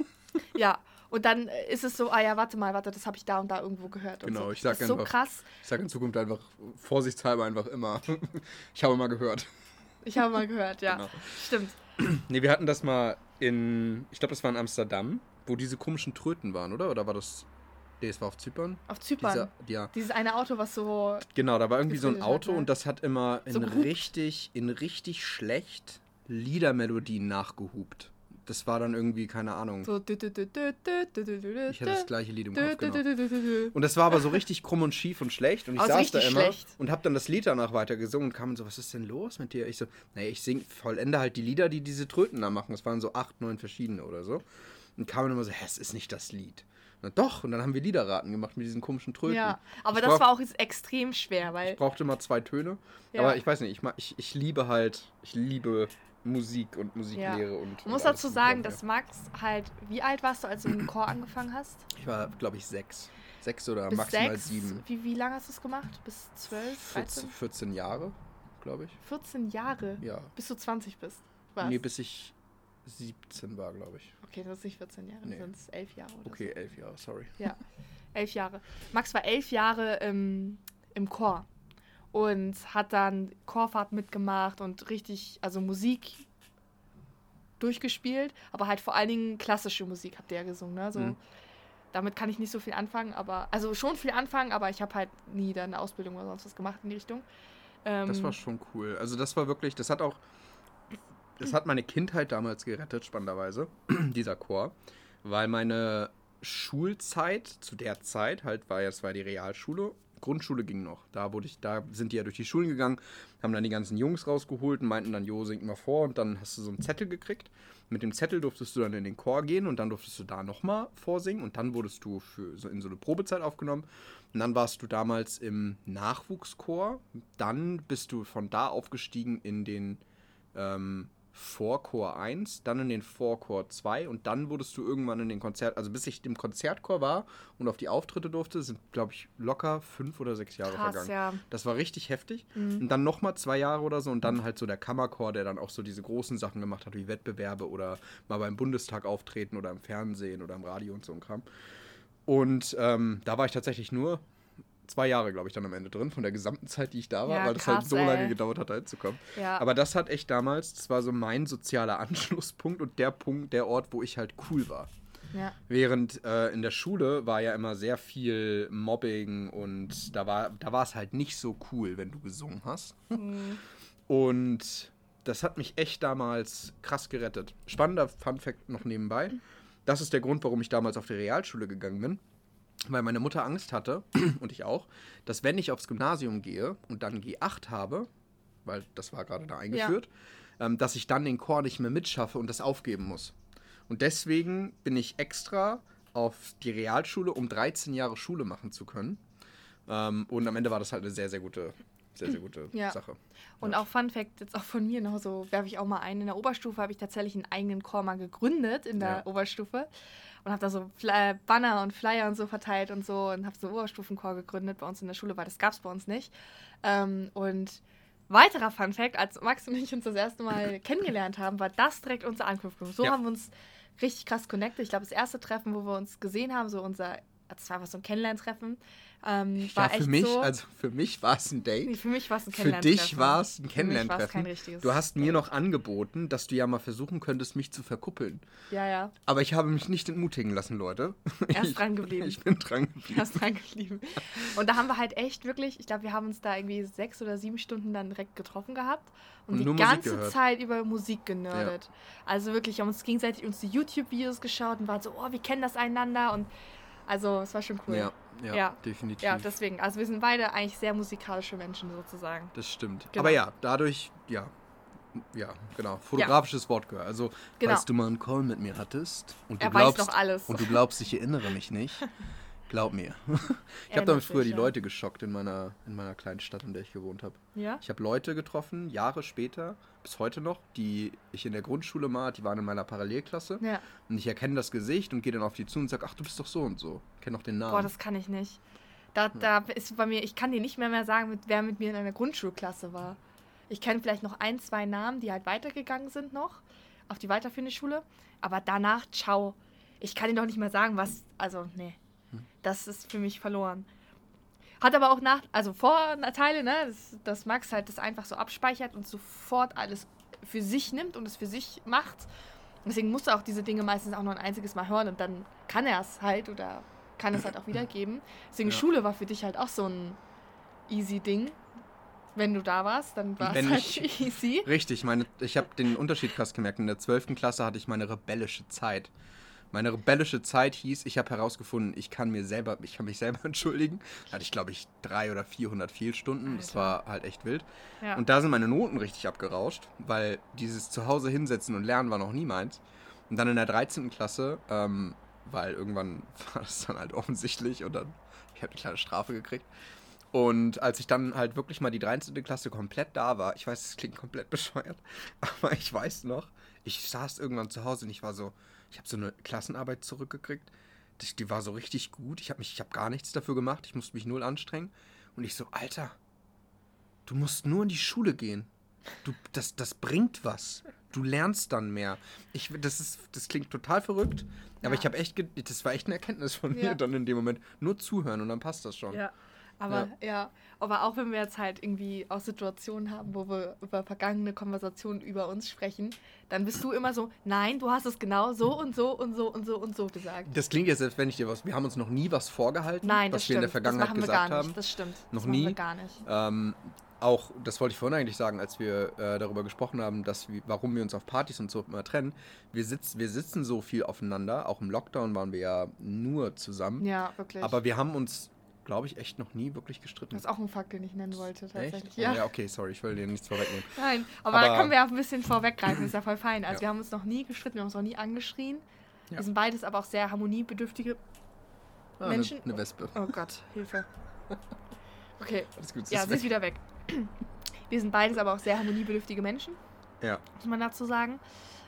Ja, und dann ist es so, ah ja, warte mal, warte, das habe ich da und da irgendwo gehört. Und Genau, so. ich sag das ist so einfach- krass. Ich sage in Zukunft einfach, vorsichtshalber einfach immer, ich habe mal gehört. Ich habe mal gehört, ja. Genau. Stimmt. Nee, wir hatten das mal in, ich glaube, das war in Amsterdam, wo diese komischen Tröten waren, oder? Oder war das, nee, es war auf Zypern? Auf Zypern. Dieser, ja, Dieses eine Auto, was so. genau, da war irgendwie so ein Gefühlt hat, Auto ne? und das hat immer So in gehupt. richtig, in richtig schlecht Liedermelodien nachgehupt. Das war dann irgendwie, keine Ahnung. so dü- dü- dü- dü- dü- dü- dü- dü- Ich hatte das gleiche Lied im dü- Kopf, dü- genau. dü- dü- dü- dü- Und das war aber so richtig krumm und schief und schlecht. Und ich Also saß da richtig immer schlecht. und hab dann das Lied danach weitergesungen und kam so, was ist denn los mit dir? Ich so, naja, ich sing, vollende halt die Lieder, die diese Tröten da machen. Es waren so acht, neun verschiedene oder so. Und kam dann immer so, hä, es ist nicht das Lied. Na doch, und dann haben wir Liederraten gemacht mit diesen komischen Tröten. Ja, aber Ich das brauch- war auch jetzt extrem schwer, weil. Ich brauchte immer zwei Töne. Ja. Aber ich weiß nicht, ich, mag, ich, ich liebe halt, ich liebe Musik und Musiklehre. Ja. Und, Ich muss und alles dazu und sagen, bla, dass Max halt, wie alt warst du, als du mit dem Chor angefangen hast? Ich war, glaube ich, sechs. Sechs oder Bis maximal sechs? sieben. Wie, wie lange hast du es gemacht? Bis zwölf, vierzehn, dreizehn? vierzehn Jahre, glaube ich. vierzehn Jahre? Ja. Bis du zwanzig bist? Was? Nee, bis ich siebzehn war, glaube ich. Okay, das ist nicht vierzehn Jahre, Nee. das sind elf Jahre oder Okay, elf Jahre, sorry. so. Ja, elf Jahre. Max war elf Jahre im, im Chor und hat dann Chorfahrt mitgemacht und richtig, also Musik durchgespielt, aber halt vor allen Dingen klassische Musik habt ihr ja gesungen, ne? So, Mhm. damit kann ich nicht so viel anfangen, aber, also schon viel anfangen, aber ich habe halt nie dann eine Ausbildung oder sonst was gemacht in die Richtung. Ähm, Das war schon cool. Also das war wirklich, das hat auch, das hat meine Kindheit damals gerettet, spannenderweise, dieser Chor, weil meine Schulzeit zu der Zeit halt war, jetzt war die Realschule, Grundschule ging noch. Da wurde ich, da sind die ja durch die Schulen gegangen, haben dann die ganzen Jungs rausgeholt und meinten dann, Jo, sing mal vor, und dann hast du so einen Zettel gekriegt. Mit dem Zettel durftest du dann in den Chor gehen und dann durftest du da nochmal vorsingen und dann wurdest du für so in so eine Probezeit aufgenommen. Und dann warst du damals im Nachwuchschor. Dann bist du von da aufgestiegen in den ähm, Vorchor eins, dann in den Vorchor zwei und dann wurdest du irgendwann in den Konzert, also bis ich im Konzertchor war und auf die Auftritte durfte, sind, glaube ich, locker fünf oder sechs Jahre krass, vergangen. ja. Das war richtig heftig. Mhm. Und dann nochmal zwei Jahre oder so und dann halt so der Kammerchor, der dann auch so diese großen Sachen gemacht hat, wie Wettbewerbe oder mal beim Bundestag auftreten oder im Fernsehen oder im Radio und so ein Kram. Und ähm, da war ich tatsächlich nur zwei Jahre, glaube ich, dann am Ende drin, von der gesamten Zeit, die ich da war, Ja, weil das krass, halt so ey. lange gedauert hat, da hinzukommen. Ja. Aber das hat echt damals, das war so mein sozialer Anschlusspunkt und der Punkt, der Ort, wo ich halt cool war. ja. Während äh, in der Schule war ja immer sehr viel Mobbing und da war, da war es halt nicht so cool, wenn du gesungen hast. Mhm. Und das hat mich echt damals krass gerettet. Spannender Funfact noch nebenbei. Das ist der Grund, warum ich damals auf die Realschule gegangen bin. Weil meine Mutter Angst hatte, und ich auch, dass wenn ich aufs Gymnasium gehe und dann G acht habe, weil das war gerade da eingeführt, ähm, dass ich dann den Chor nicht mehr mitschaffe und das aufgeben muss. Und deswegen bin ich extra auf die Realschule, um dreizehn Jahre Schule machen zu können. Ähm, und am Ende war das halt eine sehr, sehr gute, sehr, sehr gute Ja. Sache. Und Ja. auch Fun Fact, jetzt auch von mir noch so, werfe ich auch mal ein. In der Oberstufe habe ich tatsächlich einen eigenen Chor mal gegründet in der Ja. Oberstufe. Und habe da so Fly- Banner und Flyer und so verteilt und so. Und habe so einen Oberstufenchor gegründet bei uns in der Schule, weil das gab es bei uns nicht. Ähm, und weiterer Fun Fact, als Max und ich uns das erste Mal kennengelernt haben, war das direkt unser Anknüpfpunkt. So Ja. haben wir uns richtig krass connected. Ich glaube, das erste Treffen, wo wir uns gesehen haben, so unser es war einfach so ein Kennenlerntreffen. Ähm, Ja, war für echt mich, so, also für mich war es ein nee, Date. für mich war es ein Für Kennenlerntreffen. dich war es ein Für mich war es Kennenlerntreffen. kein richtiges Du hast mir Date. noch angeboten, dass du ja mal versuchen könntest, mich zu verkuppeln. Ja, ja. Aber ich habe mich nicht entmutigen lassen, Leute. Er ist Ich- dran geblieben. Ich bin dran geblieben. Er ist dran geblieben. Und da haben wir halt echt wirklich, ich glaube, wir haben uns da irgendwie sechs oder sieben Stunden dann direkt getroffen gehabt und, Und die nur Musik ganze gehört. Zeit über Musik genördet. Also wirklich, wir haben uns gegenseitig uns die YouTube-Videos geschaut und waren so, oh, wir kennen das einander und also es war schon cool. Ja, ja, Ja. definitiv. Ja, deswegen, also wir sind beide eigentlich sehr musikalische Menschen sozusagen. Das stimmt. Genau. Aber ja, dadurch, ja, ja, genau, fotografisches Wortgehör. Also, Genau. falls du mal einen Call mit mir hattest und du Er glaubst, weiß noch alles. und du glaubst, ich erinnere mich nicht, glaub mir. Ich habe Erinnert damit früher sich, die ja. Leute geschockt in meiner, in meiner kleinen Stadt, in der ich gewohnt habe. Ja? Ich habe Leute getroffen, Jahre später, bis heute noch, die ich in der Grundschule mal, die waren in meiner Parallelklasse. Ja. Und ich erkenne das Gesicht und gehe dann auf die zu und sage, ach, du bist doch so und so. Ich kenne noch den Namen. Boah, das kann ich nicht. Da, da ist bei mir, ich kann dir nicht mehr, mehr sagen, mit, wer mit mir in einer Grundschulklasse war. Ich kenne vielleicht noch ein, zwei Namen, die halt weitergegangen sind noch auf die weiterführende Schule. Aber danach, ciao. Ich kann dir doch nicht mehr sagen, was, also, nee. Das ist für mich verloren. Hat aber auch nach, also Vorteile, ne, dass, dass Max halt das einfach so abspeichert und sofort alles für sich nimmt und es für sich macht. Deswegen muss er auch diese Dinge meistens auch noch ein einziges Mal hören und dann kann er es halt oder kann es halt auch wiedergeben. Deswegen Ja. Schule war für dich halt auch so ein easy Ding. Wenn du da warst, dann war es Wenn halt ich- easy. Richtig, meine, ich habe den Unterschied krass gemerkt. In der zwölften Klasse hatte ich meine rebellische Zeit. Meine rebellische Zeit hieß, ich habe herausgefunden, ich kann mir selber, ich kann mich selber entschuldigen. Da hatte ich, glaube ich, dreihundert oder vierhundert Fehlstunden. Das Alter. war halt echt wild. Ja. Und da sind meine Noten richtig abgerauscht, weil dieses Zuhause hinsetzen und lernen war noch nie meins. Und dann in der dreizehnten Klasse, ähm, weil irgendwann war das dann halt offensichtlich und dann, ich habe eine kleine Strafe gekriegt. Und als ich dann halt wirklich mal die dreizehnte Klasse komplett da war, ich weiß, es klingt komplett bescheuert, aber ich weiß noch, ich saß irgendwann zu Hause und ich war so, ich habe so eine Klassenarbeit zurückgekriegt, die, die war so richtig gut, ich habe mich, ich habe gar nichts dafür gemacht, ich musste mich null anstrengen und ich so, Alter, du musst nur in die Schule gehen, du, das, das bringt was, du lernst dann mehr. Ich, das, ist, das klingt total verrückt, aber Ja. ich habe echt, ge- das war echt eine Erkenntnis von mir Ja. dann in dem Moment, nur zuhören und dann passt das schon. Ja. Aber ja. aber auch wenn wir jetzt halt irgendwie auch Situationen haben, wo wir über vergangene Konversationen über uns sprechen, dann bist du immer so, nein, du hast es genau so und so und so und so und so gesagt. Das klingt jetzt, als wenn ich dir was. Wir haben uns noch nie was vorgehalten, Nein, was das wir in stimmt. der Vergangenheit das machen wir gesagt gar nicht. haben. Das stimmt. Noch das nie. Machen wir gar nicht. Ähm, auch, das wollte ich vorhin eigentlich sagen, als wir äh, darüber gesprochen haben, dass wir, warum wir uns auf Partys und so immer trennen. Wir, sitz, wir sitzen so viel aufeinander. Auch im Lockdown waren wir ja nur zusammen. Ja, wirklich. Aber wir haben uns, glaube ich, echt noch nie wirklich gestritten. das ist auch ein Fakt, den ich nennen wollte, tatsächlich. Echt? Ja. Oh, ja, okay, sorry, ich will dir nichts vorwegnehmen. Nein, aber, da Aber- können wir auch ein bisschen vorweggreifen, ist ja voll fein. Also Ja. wir haben uns noch nie gestritten, wir haben uns noch nie angeschrien. Ja. Wir sind beides aber auch sehr harmoniebedürftige Ah, Menschen. Eine, eine Wespe. Oh Gott, Hilfe. Okay, Alles gut, ja, ist sie ist weg. wieder weg. Wir sind beides aber auch sehr harmoniebedürftige Menschen, Ja. muss man dazu sagen.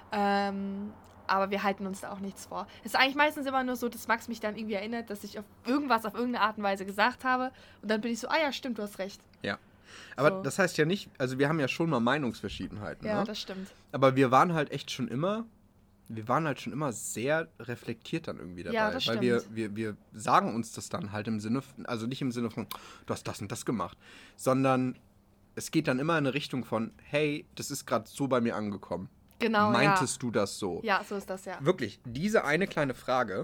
Ähm, aber wir halten uns da auch nichts vor. Es ist eigentlich meistens immer nur so, dass Max mich dann irgendwie erinnert, dass ich auf irgendwas auf irgendeine Art und Weise gesagt habe. Und dann bin ich so, ah ja, stimmt, du hast recht. Ja. Aber So. das heißt ja nicht, also wir haben ja schon mal Meinungsverschiedenheiten. Ja, ne? das stimmt. Aber wir waren halt echt schon immer, wir waren halt schon immer sehr reflektiert dann irgendwie dabei. Ja, das weil wir, stimmt. wir, wir sagen uns das dann halt im Sinne, von- also nicht im Sinne von, du hast das und das gemacht, sondern es geht dann immer in eine Richtung von, hey, das ist gerade so bei mir angekommen. Genau, Meintest du das so? ja. Ja, so ist das ja. Wirklich, diese eine kleine Frage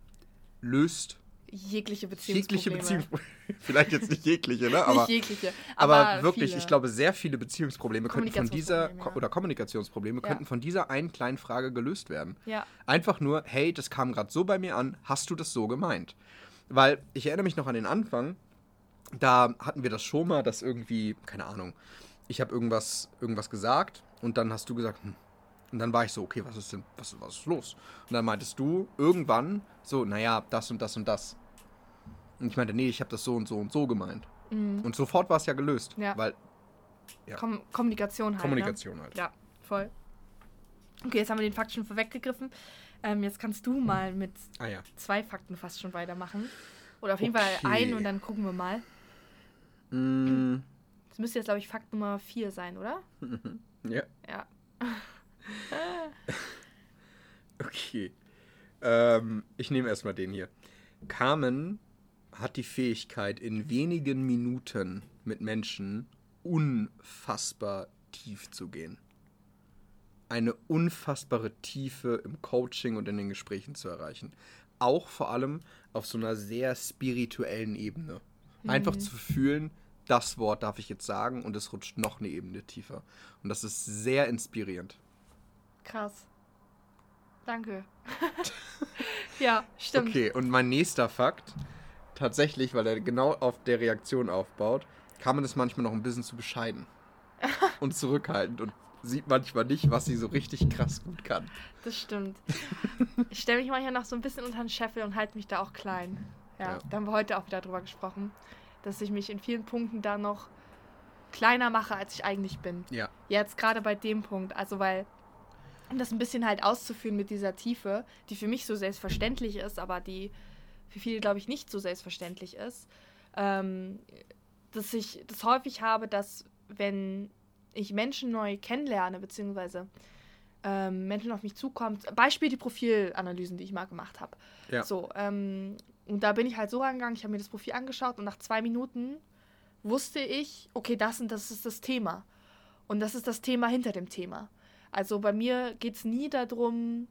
löst Jegliche jegliche Beziehungsprobleme. Beziehungsprobleme. Vielleicht jetzt nicht jegliche, ne? Aber Nicht jegliche, Aber, aber, wirklich, viele. ich glaube, sehr viele Beziehungsprobleme könnten von dieser, Kommunikationsprobleme, ja. oder Kommunikationsprobleme Ja. könnten von dieser einen kleinen Frage gelöst werden. Ja, Einfach nur, hey, das kam gerade so bei mir an, hast du das so gemeint? Weil ich erinnere mich noch an den Anfang, da hatten wir das schon mal, dass irgendwie, keine Ahnung, ich habe irgendwas, irgendwas gesagt und dann hast du gesagt, hm. Und dann war ich so, okay, was ist denn, was, was ist los? Und dann meintest du irgendwann so, naja, das und das und das. Und ich meinte, nee, ich habe das so und so und so gemeint. mhm. Und sofort war es ja gelöst, Ja. weil Ja. Kom Kommunikation halt. Kommunikation halt. Ne? Ja, voll. Okay, jetzt haben wir den Fakt schon vorweggegriffen. Ähm, jetzt kannst du mal mit Ah ja. zwei Fakten fast schon weitermachen. Oder auf jeden Okay. Fall einen und dann gucken wir mal. Mm, Das müsste jetzt, glaube ich, Fakt Nummer vier sein, oder? ja, Ja. okay. Ähm, ich nehme erstmal den hier. Carmen hat die Fähigkeit, in wenigen Minuten mit Menschen unfassbar tief zu gehen. Eine unfassbare Tiefe im Coaching und in den Gesprächen zu erreichen. Auch vor allem auf so einer sehr spirituellen Ebene. Mhm. Einfach zu fühlen, das Wort darf ich jetzt sagen und es rutscht noch eine Ebene tiefer. Und das ist sehr inspirierend. Krass. Danke. Ja, stimmt. Okay, und mein nächster Fakt, tatsächlich, weil er genau auf der Reaktion aufbaut, Carmen ist manchmal noch ein bisschen zu bescheiden und zurückhaltend und sieht manchmal nicht, was sie so richtig krass gut kann. Das stimmt. Ich stelle mich manchmal noch so ein bisschen unter den Scheffel und halte mich da auch klein. Ja, ja, da haben wir heute auch wieder drüber gesprochen, dass ich mich in vielen Punkten da noch kleiner mache, als ich eigentlich bin. Ja. Jetzt gerade bei dem Punkt, also weil, um das ein bisschen halt auszuführen mit dieser Tiefe, die für mich so selbstverständlich ist, aber die für viele, glaube ich, nicht so selbstverständlich ist, ähm, dass ich das häufig habe, dass wenn ich Menschen neu kennenlerne, beziehungsweise ähm, Menschen auf mich zukommen, Beispiel die Profilanalysen, die ich mal gemacht habe. Ja. So, ähm, und da bin ich halt so rangegangen, ich habe mir das Profil angeschaut und nach zwei Minuten wusste ich, okay, das und das ist das Thema. Und das ist das Thema hinter dem Thema. Also bei mir geht es nie darum,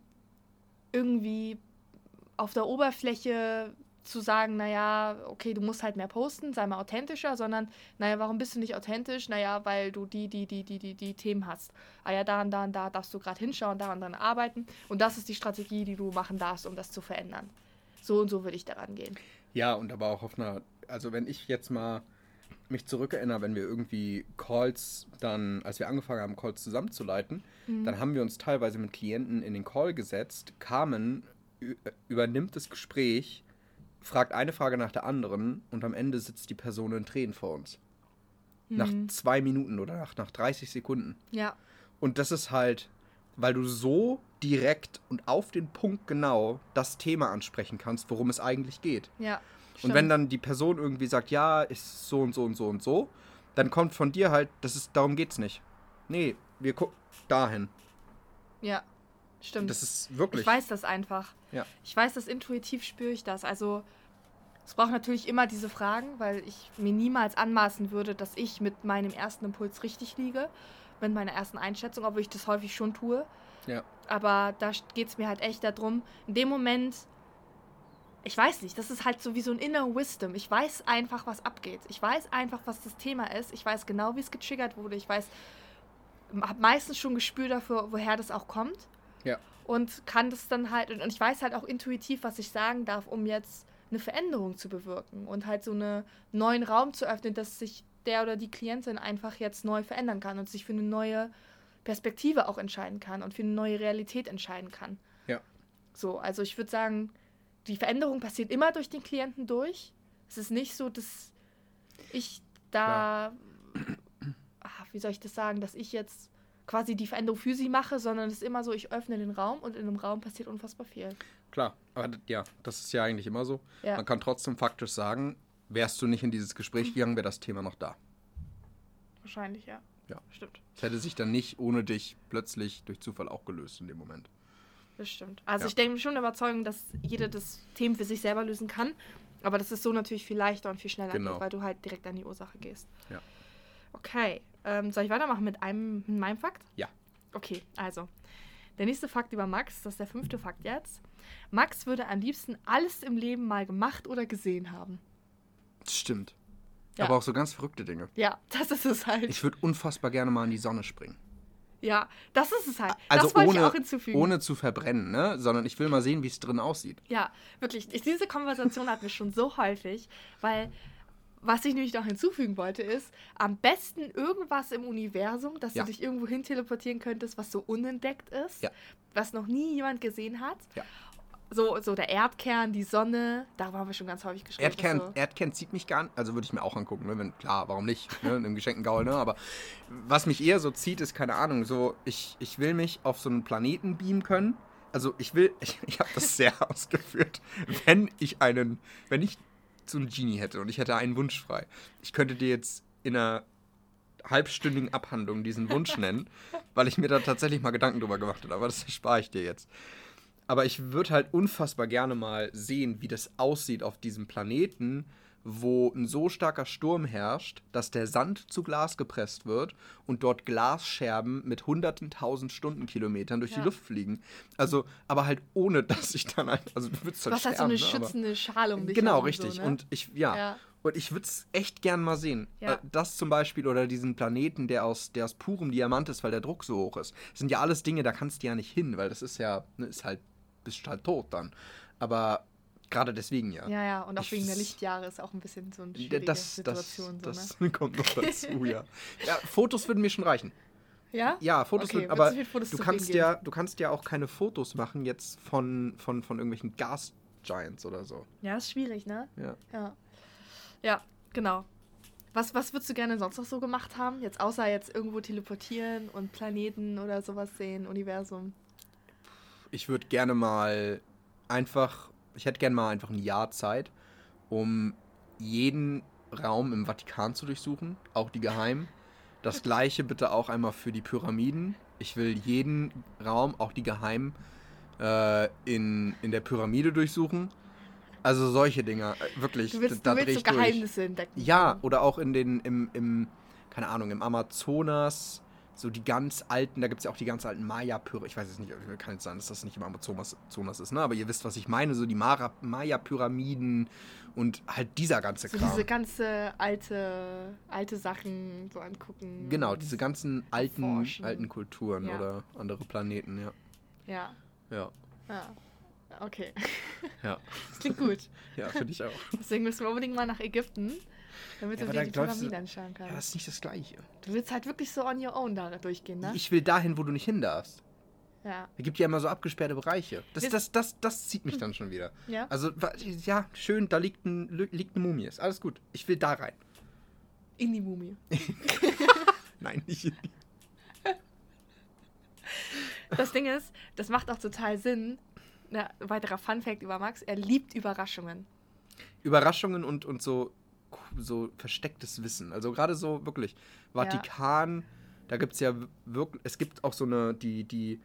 irgendwie auf der Oberfläche zu sagen, naja, okay, du musst halt mehr posten, sei mal authentischer, sondern, naja, warum bist du nicht authentisch? Naja, weil du die, die, die, die, die, die Themen hast. Ah ja, da und da und da darfst du gerade hinschauen, da und dann arbeiten. Und das ist die Strategie, die du machen darfst, um das zu verändern. So und so würde ich daran gehen. Ja, und aber auch auf einer, also wenn ich jetzt mal mich zurückerinnere, wenn wir irgendwie Calls dann, als wir angefangen haben, Calls zusammenzuleiten, mhm. dann haben wir uns teilweise mit Klienten in den Call gesetzt. Carmen ü- übernimmt das Gespräch, fragt eine Frage nach der anderen und am Ende sitzt die Person in Tränen vor uns. Mhm. Nach zwei Minuten oder nach, nach dreißig Sekunden. Ja. Und das ist halt, weil du so direkt und auf den Punkt genau das Thema ansprechen kannst, worum es eigentlich geht. Ja. Und wenn dann die Person irgendwie sagt, ja, ist so und so und so und so, dann kommt von dir halt, das ist, darum geht's nicht. Nee, wir gucken dahin. Ja, stimmt. Das ist wirklich. Ich weiß das einfach. Ja. Ich weiß das, intuitiv spüre ich das. Also es braucht natürlich immer diese Fragen, weil ich mir niemals anmaßen würde, dass ich mit meinem ersten Impuls richtig liege, mit meiner ersten Einschätzung, obwohl ich das häufig schon tue. Ja. Aber da geht es mir halt echt darum, in dem Moment, ich weiß nicht, das ist halt so wie so ein Inner Wisdom. Ich weiß einfach, was abgeht. Ich weiß einfach, was das Thema ist. Ich weiß genau, wie es getriggert wurde. Ich weiß, habe meistens schon ein Gespür dafür, woher das auch kommt. Ja. Und kann das dann halt, und ich weiß halt auch intuitiv, was ich sagen darf, um jetzt eine Veränderung zu bewirken und halt so einen neuen Raum zu öffnen, dass sich der oder die Klientin einfach jetzt neu verändern kann und sich für eine neue Perspektive auch entscheiden kann und für eine neue Realität entscheiden kann. Ja. So, also ich würde sagen, die Veränderung passiert immer durch den Klienten durch. Es ist nicht so, dass ich da, ach, wie soll ich das sagen, dass ich jetzt quasi die Veränderung für sie mache, sondern es ist immer so, ich öffne den Raum und in einem Raum passiert unfassbar viel. Klar, aber ja, das ist ja eigentlich immer so. Ja. Man kann trotzdem faktisch sagen, wärst du nicht in dieses Gespräch gegangen, wäre das Thema noch da. Wahrscheinlich, ja. Ja. Stimmt. Es hätte sich dann nicht ohne dich plötzlich durch Zufall auch gelöst in dem Moment. Das stimmt. Also Ja. ich denke schon der Überzeugung, dass jeder das Thema für sich selber lösen kann. Aber das ist so natürlich viel leichter und viel schneller, Genau. geht, weil du halt direkt an die Ursache gehst. Ja. Okay. Ähm, soll ich weitermachen mit einem mit meinem Fakt? Ja. Okay, also. Der nächste Fakt über Max, das ist der fünfte Fakt jetzt. Max würde am liebsten alles im Leben mal gemacht oder gesehen haben. Das stimmt. Ja. Aber auch so ganz verrückte Dinge. Ja, das ist es halt. Ich würde unfassbar gerne mal in die Sonne springen. Ja, das ist es halt. Also das wollte ohne, ich auch hinzufügen. ohne zu verbrennen, ne? Sondern ich will mal sehen, wie es drin aussieht. Ja, wirklich. Ich, diese Konversation hatten wir schon so häufig, weil was ich nämlich noch hinzufügen wollte ist, am besten irgendwas im Universum, dass Ja. du dich irgendwo hin teleportieren könntest, was so unentdeckt ist, Ja. was noch nie jemand gesehen hat. Ja. So, so der Erdkern, die Sonne, da haben wir schon ganz häufig geschrieben. Erdkern, So. Erdkern zieht mich gar nicht, also würde ich mir auch angucken, ne? Wenn, klar, warum nicht, ne? Im geschenkten Gaul, ne? Aber was mich eher so zieht, ist, keine Ahnung, so, ich, ich will mich auf so einen Planeten beamen können. Also ich will, ich, ich habe das sehr ausgeführt, wenn ich einen, wenn ich so einen Genie hätte und ich hätte einen Wunsch frei. Ich könnte dir jetzt in einer halbstündigen Abhandlung diesen Wunsch nennen, weil ich mir da tatsächlich mal Gedanken drüber gemacht habe, aber das spare ich dir jetzt. Aber ich würde halt unfassbar gerne mal sehen, wie das aussieht auf diesem Planeten, wo ein so starker Sturm herrscht, dass der Sand zu Glas gepresst wird und dort Glasscherben mit hunderten tausend Stundenkilometern durch Ja. die Luft fliegen. Also, aber halt ohne, dass ich dann halt, also du würdest Du halt hast halt so eine sterben, ne, aber- schützende Schale um dich Genau, herum, richtig. So, ne? Und ich, ja. Ja. Und ich würde es echt gern mal sehen. Ja. Äh, Das zum Beispiel oder diesen Planeten, der aus, der aus purem Diamant ist, weil der Druck so hoch ist. Das sind ja alles Dinge, da kannst du ja nicht hin, weil das ist ja, ne, ist halt, bist halt tot dann. Aber gerade deswegen ja. Ja, ja, und auch Ich- wegen der Lichtjahre ist auch ein bisschen so eine D- schwierige das, das, Situation. das so, ne? kommt noch dazu, ja. Ja, Fotos würden mir schon reichen. Ja? Ja, Fotos Okay, würden, würdest aber du viel Fotos du zu kannst Beginn ja, du kannst ja auch keine Fotos machen jetzt von, von, von irgendwelchen Gas Giants oder so. Ja, ist schwierig, ne? Ja. Ja. Ja, genau. Was, was würdest du gerne sonst noch so gemacht haben? Jetzt außer jetzt irgendwo teleportieren und Planeten oder sowas sehen, Universum. Ich würde gerne mal einfach, ich hätte gerne mal einfach ein Jahr Zeit, um jeden Raum im Vatikan zu durchsuchen, auch die geheimen. Das gleiche bitte auch einmal für die Pyramiden. Ich will jeden Raum, auch die geheimen, äh, in, in der Pyramide durchsuchen. Also solche Dinger, äh, wirklich. Du willst, da du dreh willst ich so durch. Geheimnisse entdecken. Ja, oder auch in den, im, im, keine Ahnung, im Amazonas, so die ganz alten, da gibt es ja auch die ganz alten Maya-Pyramiden, ich weiß es nicht, kann jetzt sein, dass das nicht im Amazonas Amazonas ist, ne? Aber ihr wisst, was ich meine, so die Mara- Maya-Pyramiden und halt dieser ganze So Kram. diese ganze alte, alte Sachen so angucken. Genau, diese ganzen alten, Erforschen. alten Kulturen Ja. oder andere Planeten, ja. Ja, Ja, ja. Okay. ja, Das klingt gut. ja, finde ich auch. Deswegen müssen wir unbedingt mal nach Ägypten, damit Ja, du aber dir die da läufst du- Pyramiden anschauen Ja, das kannst. ist nicht das Gleiche. Du willst halt wirklich so on your own da durchgehen, ne? Ich will dahin, wo du nicht hin darfst. Ja. Es gibt ja immer so abgesperrte Bereiche. Das, Wir- das, das, das zieht mich dann schon wieder. Ja? Also, wa- ja, schön, da liegt, ein, liegt eine Mumie. Ist alles gut. Ich will da rein. In die Mumie. Nein, nicht. Das Ding ist, das macht auch total Sinn. Na, weiterer Funfact über Max, er liebt Überraschungen. Überraschungen und, und so, so verstecktes Wissen. Also gerade so wirklich. Vatikan, da gibt es ja wirklich. Es gibt auch so eine, die, die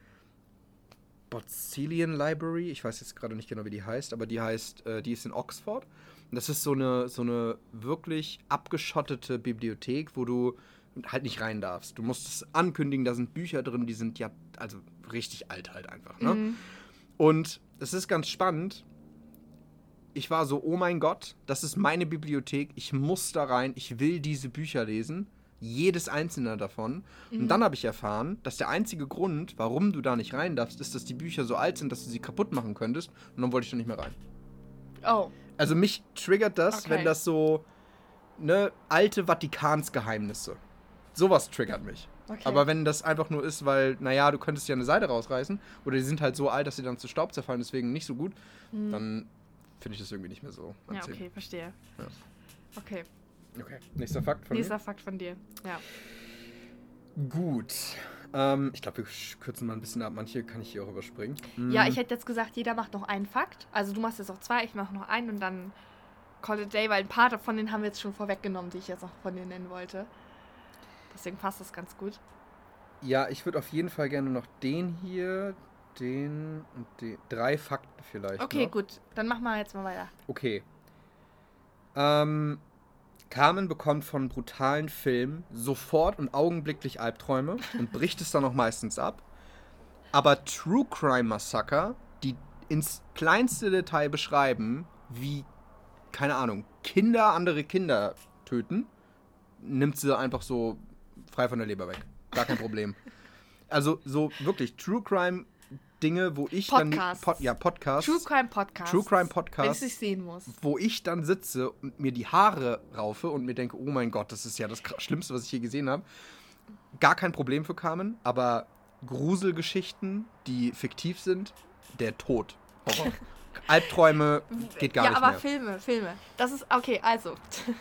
Bozilian Library, ich weiß jetzt gerade nicht genau, wie die heißt, aber die heißt, äh, die ist in Oxford. Und das ist so eine, so eine wirklich abgeschottete Bibliothek, wo du halt nicht rein darfst. Du musst es ankündigen, da sind Bücher drin, die sind ja, also richtig alt halt einfach, ne? Mhm. Und es ist ganz spannend. Ich war so, oh mein Gott, das ist meine Bibliothek, ich muss da rein, ich will diese Bücher lesen. Jedes einzelne davon. Mhm. Und dann habe ich erfahren, dass der einzige Grund, warum du da nicht rein darfst, ist, dass die Bücher so alt sind, dass du sie kaputt machen könntest. Und dann wollte ich da nicht mehr rein. Oh, Also mich triggert das, Okay. wenn das so, ne, alte Vatikansgeheimnisse. Sowas triggert mich. okay. Aber wenn das einfach nur ist, weil, naja, du könntest ja eine Seite rausreißen oder die sind halt so alt, dass sie dann zu Staub zerfallen, deswegen nicht so gut, Mhm. dann finde ich das irgendwie nicht mehr so Ja, anziehend. okay, verstehe. Ja. Okay, Okay, nächster Fakt von nächster Fakt von dir. Ja. mir. Gut. Ähm, ich glaube, wir sch- kürzen mal ein bisschen ab. Manche kann ich hier auch überspringen. Ja, Mm, ich hätte jetzt gesagt, jeder macht noch einen Fakt. Also du machst jetzt auch zwei, ich mache noch einen und dann call it a day, weil ein paar davon den haben wir jetzt schon vorweggenommen, die ich jetzt noch von dir nennen wollte. Deswegen passt das ganz gut. Ja, ich würde auf jeden Fall gerne noch den hier, den und den. Drei Fakten vielleicht. Okay, noch. gut. Dann machen wir jetzt mal weiter. Okay. Ähm, Carmen bekommt von brutalen Filmen sofort und augenblicklich Albträume und bricht es dann auch meistens ab. Aber True Crime Massaker, die ins kleinste Detail beschreiben, wie, keine Ahnung, Kinder andere Kinder töten, nimmt sie einfach so frei von der Leber weg. Gar kein Problem. Also so wirklich True Crime Dinge, wo ich Podcasts. dann... Pod, ja, Podcasts. True Crime Podcast. True Crime Wenn ich Podcasts. es sehen muss. Wo ich dann sitze und mir die Haare raufe und mir denke, oh mein Gott, das ist ja das Schlimmste, was ich je gesehen habe. Gar kein Problem für Carmen, aber Gruselgeschichten, die fiktiv sind, der Tod. Horror. Albträume geht gar ja, nicht aber mehr. Filme, Filme. Das ist, okay, also.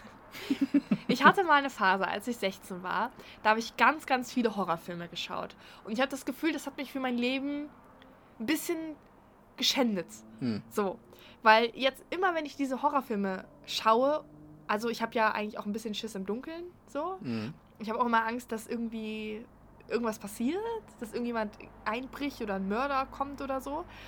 Ich hatte mal eine Phase, als ich sechzehn war, da habe ich ganz, ganz viele Horrorfilme geschaut. Und ich habe das Gefühl, das hat mich für mein Leben ein bisschen geschändet. Hm. So, weil jetzt immer, wenn ich diese Horrorfilme schaue, also ich habe ja eigentlich auch ein bisschen Schiss im Dunkeln, so. Mhm. Ich habe auch immer Angst, dass irgendwie irgendwas passiert, dass irgendjemand einbricht oder ein Mörder kommt oder so. Ja.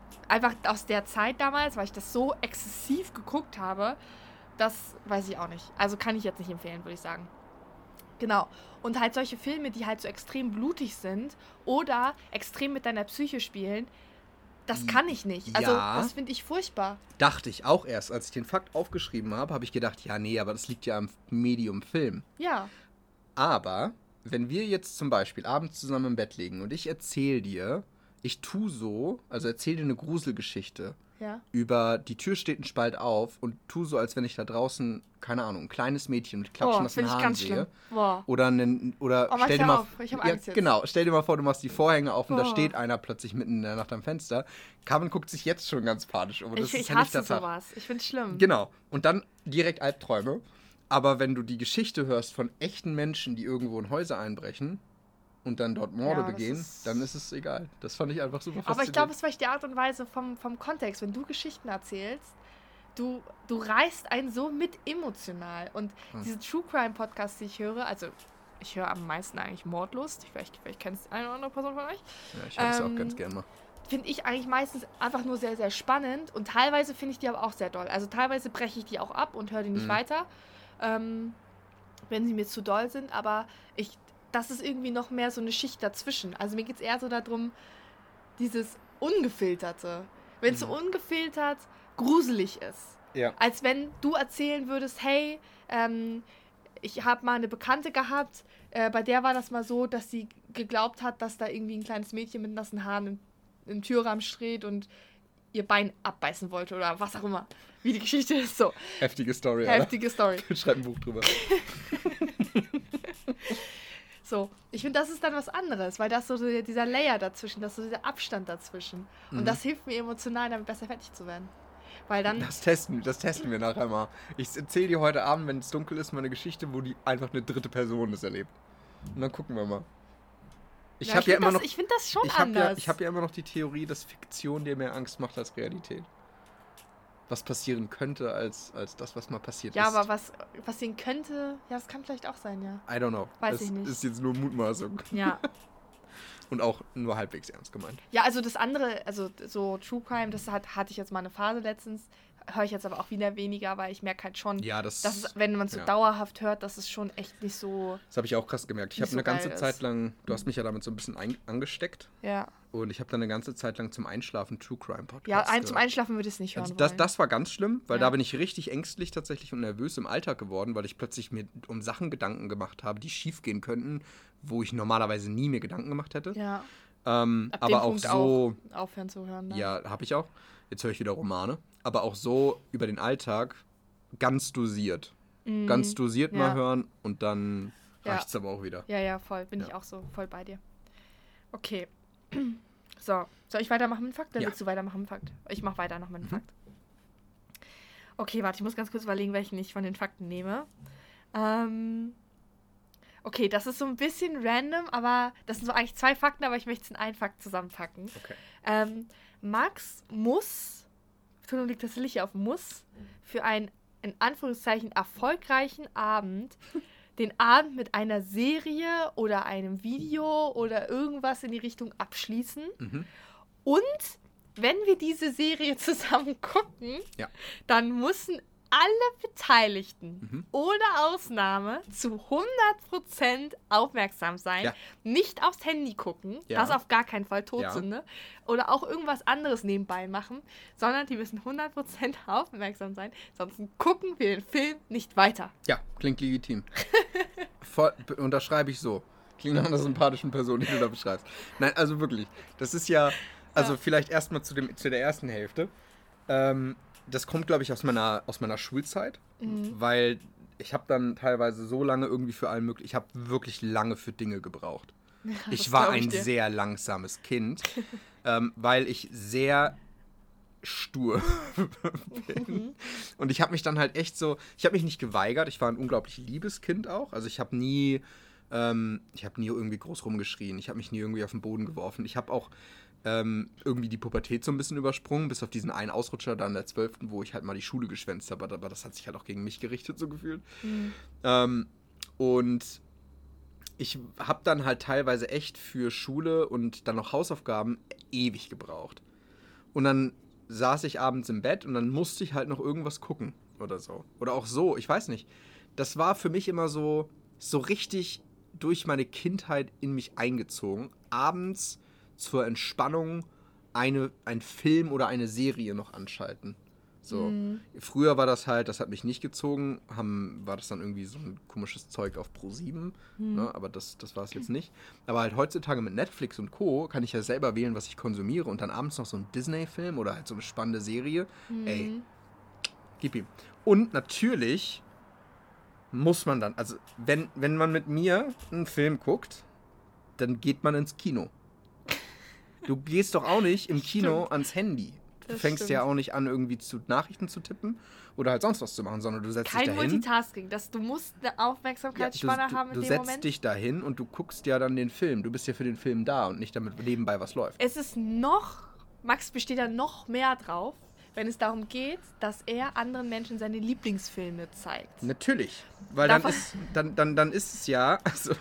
einfach aus der Zeit damals, weil ich das so exzessiv geguckt habe, das weiß ich auch nicht. Also kann ich jetzt nicht empfehlen, würde ich sagen. Genau. Und halt solche Filme, die halt so extrem blutig sind oder extrem mit deiner Psyche spielen, das kann ich nicht. Also Ja. das finde ich furchtbar. Dachte ich auch erst. Als ich den Fakt aufgeschrieben habe, habe ich gedacht, ja, nee, aber das liegt ja am Medium Film. Ja. Aber wenn wir jetzt zum Beispiel abends zusammen im Bett liegen und ich erzähle dir, ich tu so, also erzähle dir eine Gruselgeschichte Ja. über die Tür steht ein Spalt auf und tu so, als wenn ich da draußen, keine Ahnung, ein kleines Mädchen mit Oh, klatschnassen finde ich Haaren ganz sehe. schlimm. Boah. Oder, einen, oder Oh, mach stell ich dir mal, auf. Ich hab ja, Angst jetzt. genau, stell dir mal vor, du machst die Vorhänge auf und da Boah. steht einer plötzlich mitten in der Nacht am Fenster. Carmen guckt sich jetzt schon ganz panisch um. und Das Ich, ist ich ja nicht hasse der Tag. sowas. Ich finde es schlimm. Genau. Und dann direkt Albträume. Aber wenn du die Geschichte hörst von echten Menschen, die irgendwo in Häuser einbrechen und dann dort Morde Ja, das begehen, ist- dann ist es egal. Das fand ich einfach super faszinierend. Aber ich glaube, es ist vielleicht die Art und Weise vom, vom Kontext. Wenn du Geschichten erzählst, du, du reißt einen so mit emotional. Und Hm. diese True Crime Podcasts, die ich höre, also ich höre am meisten eigentlich Mordlust. Vielleicht, vielleicht kennt es eine oder andere Person von euch. Ja, ich höre das ähm, auch ganz gern mal. Finde ich eigentlich meistens einfach nur sehr, sehr spannend. Und teilweise finde ich die aber auch sehr doll. Also teilweise breche ich die auch ab und höre die nicht Mhm. weiter, ähm, wenn sie mir zu doll sind. Aber ich, das ist irgendwie noch mehr so eine Schicht dazwischen. Also mir geht es eher so darum, dieses Ungefilterte. Wenn es Mhm. so ungefiltert gruselig ist. Ja. Als wenn du erzählen würdest, hey, ähm, ich habe mal eine Bekannte gehabt, äh, bei der war das mal so, dass sie geglaubt hat, dass da irgendwie ein kleines Mädchen mit nassen Haaren im, im Türrahmen steht und ihr Bein abbeißen wollte oder was auch immer. Wie die Geschichte ist so. Heftige Story, Heftige Story. Alter. Schreib ein Buch drüber. So, ich finde, das ist dann was anderes, weil das so dieser Layer dazwischen, das ist so dieser Abstand dazwischen. Und Mhm. das hilft mir emotional, damit besser fertig zu werden. Weil dann, Das testen, das testen wir nachher mal. Ich erzähle dir heute Abend, wenn es dunkel ist, mal eine Geschichte, wo die einfach eine dritte Person das erlebt. Und dann gucken wir mal. Ich ja, habe ich ja finde immer das, noch, ich find das schon ich habe anders. ja, ich habe ja immer noch die Theorie, dass Fiktion dir mehr Angst macht als Realität. Was passieren könnte als, als das, was mal passiert ja, ist. aber was passieren könnte, ja, das kann vielleicht auch sein, ja. I don't know. Weiß das ich nicht. ist jetzt nur Mutmaßung. Ja. Und auch nur halbwegs ernst gemeint. Ja, also das andere, also so True Crime, das hat, hatte ich jetzt mal eine Phase letztens, höre ich jetzt aber auch wieder weniger, weil ich merke halt schon, Ja, das, dass es, wenn man es so ja. dauerhaft hört, dass es schon echt nicht so, das habe ich auch krass gemerkt. Ich nicht habe so eine ganze geil Zeit ist. lang, du hast mich ja damit so ein bisschen ein, angesteckt. ja. Und ich habe dann eine ganze Zeit lang zum Einschlafen True Crime Podcast Ja, ein, zum gehört. Einschlafen würde ich es nicht hören Also das, wollen. das war ganz schlimm, weil Ja. da bin ich richtig ängstlich tatsächlich und nervös im Alltag geworden, weil ich plötzlich mir um Sachen Gedanken gemacht habe, die schief gehen könnten, wo ich normalerweise nie mir Gedanken gemacht hätte. Ja, Ähm, ab aber dem auch Punkt so, auch aufhören zu hören. Ne? ja, habe ich auch. Jetzt höre ich wieder Romane. Aber auch so über den Alltag ganz dosiert. Mhm. Ganz dosiert mal Ja. hören und dann Ja. reicht's aber auch wieder. Ja, ja, voll. Bin Ja. ich auch so voll bei dir. Okay. So, soll ich weitermachen mit dem Fakt? Oder Ja. willst du weitermachen mit dem Fakt? Ich mache weiter noch mit dem Mhm. Fakt. Okay, warte, ich muss ganz kurz überlegen, welchen ich von den Fakten nehme. Ähm, okay, das ist so ein bisschen random, aber das sind so eigentlich zwei Fakten, aber ich möchte es in einen Fakt zusammenpacken. Okay. Ähm, Max muss, Betonung liegt tatsächlich hier auf muss, für einen, in Anführungszeichen, erfolgreichen Abend den Abend mit einer Serie oder einem Video oder irgendwas in die Richtung abschließen. Mhm. Und wenn wir diese Serie zusammen gucken, Ja. dann müssen alle Beteiligten Mhm. ohne Ausnahme zu hundert Prozent aufmerksam sein, Ja. nicht aufs Handy gucken, Ja. das auf gar keinen Fall Todsünde, oder auch irgendwas anderes nebenbei machen, sondern die müssen hundert Prozent aufmerksam sein, sonst gucken wir den Film nicht weiter. Ja, klingt legitim. Voll, be- unterschreibe ich so. Klingt nach einer sympathischen Person, die du da beschreibst. Nein, also wirklich. Das ist ja, also Ja. vielleicht erstmal zu, dem- zu der ersten Hälfte. Ähm, das kommt, glaube ich, aus meiner, aus meiner Schulzeit, Mhm. weil ich habe dann teilweise so lange irgendwie für allen möglichen, ich habe wirklich lange für Dinge gebraucht. Ich Das war glaub ich ein dir. sehr langsames Kind, ähm, weil ich sehr stur bin. Mhm. Und ich habe mich dann halt echt so, ich habe mich nicht geweigert, ich war ein unglaublich liebes Kind auch. Also ich habe nie, ähm, ich habe nie irgendwie groß rumgeschrien, ich habe mich nie irgendwie auf den Boden geworfen. Ich habe auch ähm, irgendwie die Pubertät so ein bisschen übersprungen, bis auf diesen einen Ausrutscher da in der zwölften, wo ich halt mal die Schule geschwänzt habe, aber das hat sich halt auch gegen mich gerichtet, so gefühlt. Mhm. Ähm, und ich habe dann halt teilweise echt für Schule und dann noch Hausaufgaben ewig gebraucht. und dann saß ich abends im Bett und dann musste ich halt noch irgendwas gucken oder so. Oder auch so, ich weiß nicht. Das war für mich immer so, so richtig durch meine Kindheit in mich eingezogen. Abends zur Entspannung eine, ein Film oder eine Serie noch anschalten. So. Mhm. Früher war das halt, das hat mich nicht gezogen, haben, war das dann irgendwie so ein komisches Zeug auf Pro sieben, Mhm. ne? Aber das, das war es jetzt nicht. Aber halt heutzutage mit Netflix und Co. kann ich ja selber wählen, was ich konsumiere und dann abends noch so ein Disney-Film oder halt so eine spannende Serie. Mhm. Ey, gib ihm. Und natürlich muss man dann, also wenn, wenn man mit mir einen Film guckt, dann geht man ins Kino. Du gehst doch auch nicht im Kino Stimmt. ans Handy. Du Das fängst stimmt. ja auch nicht an, irgendwie zu Nachrichten zu tippen oder halt sonst was zu machen, sondern du setzt Kein dich dahin. Multitasking, dass du musst eine Ja, Aufmerksamkeitsspanne du, haben du, in du dem setzt Moment. dich dahin und du guckst ja dann den Film. Du bist ja für den Film da und nicht damit nebenbei was läuft. Es ist noch, Max besteht da noch mehr drauf, wenn es darum geht, dass er anderen Menschen seine Lieblingsfilme zeigt. Natürlich, weil dann Davon- ist, dann, dann, dann ist es ja, also,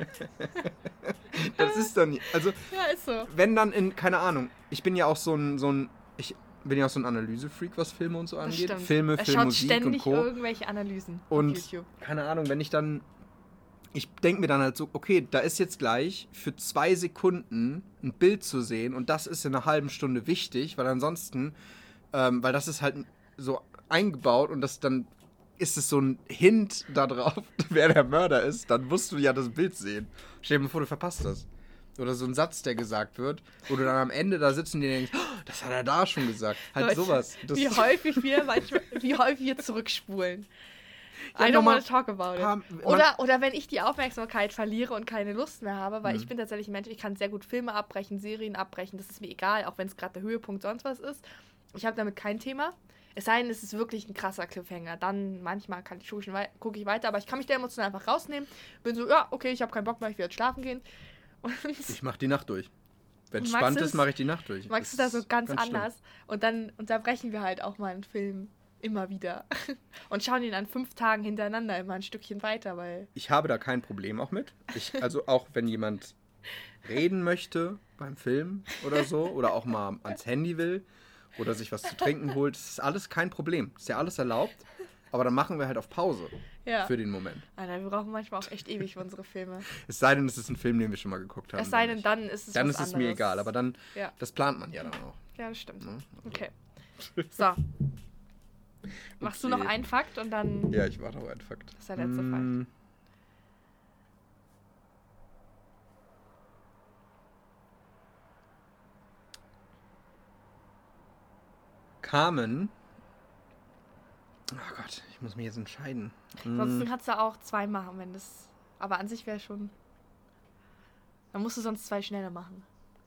das ist dann, also, Ja, ist so. wenn dann in, keine Ahnung, ich bin ja auch so ein, so ein, ich bin ja auch so ein Analysefreak, was Filme und so Das angeht. stimmt. Filme, er Film, schaut Musik und ständig Co. irgendwelche Analysen Und auf YouTube. keine Ahnung, wenn ich dann, ich denke mir dann halt so, okay, da ist jetzt gleich für zwei Sekunden ein Bild zu sehen und das ist in einer halben Stunde wichtig, weil ansonsten, ähm, weil das ist halt so eingebaut und das dann ist es so ein Hint darauf, wer der Mörder ist, dann musst du ja das Bild sehen. Stell dir mal vor, du verpasst das. Oder so ein Satz, der gesagt wird, wo du dann am Ende da sitzt und dir denkst, oh, das hat er da schon gesagt. Halt Leute, sowas. Das Wie häufig wir manchmal, wie häufig wir zurückspulen. Ja, I don't nochmal want to talk about it. paar- Oder, oder wenn ich die Aufmerksamkeit verliere und keine Lust mehr habe, weil Mhm. ich bin tatsächlich ein Mensch, ich kann sehr gut Filme abbrechen, Serien abbrechen, das ist mir egal, auch wenn es gerade der Höhepunkt sonst was ist. Ich habe damit kein Thema. Es sei denn, es ist wirklich ein krasser Cliffhanger. Dann manchmal kann ich, gucke ich weiter, aber ich kann mich da emotional einfach rausnehmen. Bin so, ja, okay, ich habe keinen Bock mehr, ich will jetzt schlafen gehen. Und Ich mach die Nacht durch. Wenn es Max spannend ist- ist, mache ich die Nacht durch. Max ist Das da so ganz, schlimm. anders. Und dann unterbrechen wir halt auch mal einen Film immer wieder. Und schauen ihn an fünf Tagen hintereinander immer ein Stückchen weiter, weil. Ich habe da kein Problem auch mit. Ich, also auch wenn jemand reden möchte beim Film oder so oder auch mal ans Handy will oder sich was zu trinken holt, das ist alles kein Problem. Ist ja alles erlaubt. Aber dann machen wir halt auf Pause Ja. für den Moment. Alter, wir brauchen manchmal auch echt ewig für unsere Filme. Es sei denn, es ist ein Film, den wir schon mal geguckt haben. Es sei denn, nicht. dann ist es Dann was ist es anderes. mir egal, aber dann, Ja. das plant man ja dann auch. Ja, das stimmt. Ne? Also, Okay. So. Machst du noch Okay. einen Fakt und dann. Ja, ich warte auf einen Fakt. Das ist der letzte Mm. Carmen. Oh Gott, ich muss mich jetzt entscheiden. Mm. Ansonsten kannst du auch zwei machen, wenn das. Aber an sich wäre schon. Dann musst du sonst zwei schneller machen.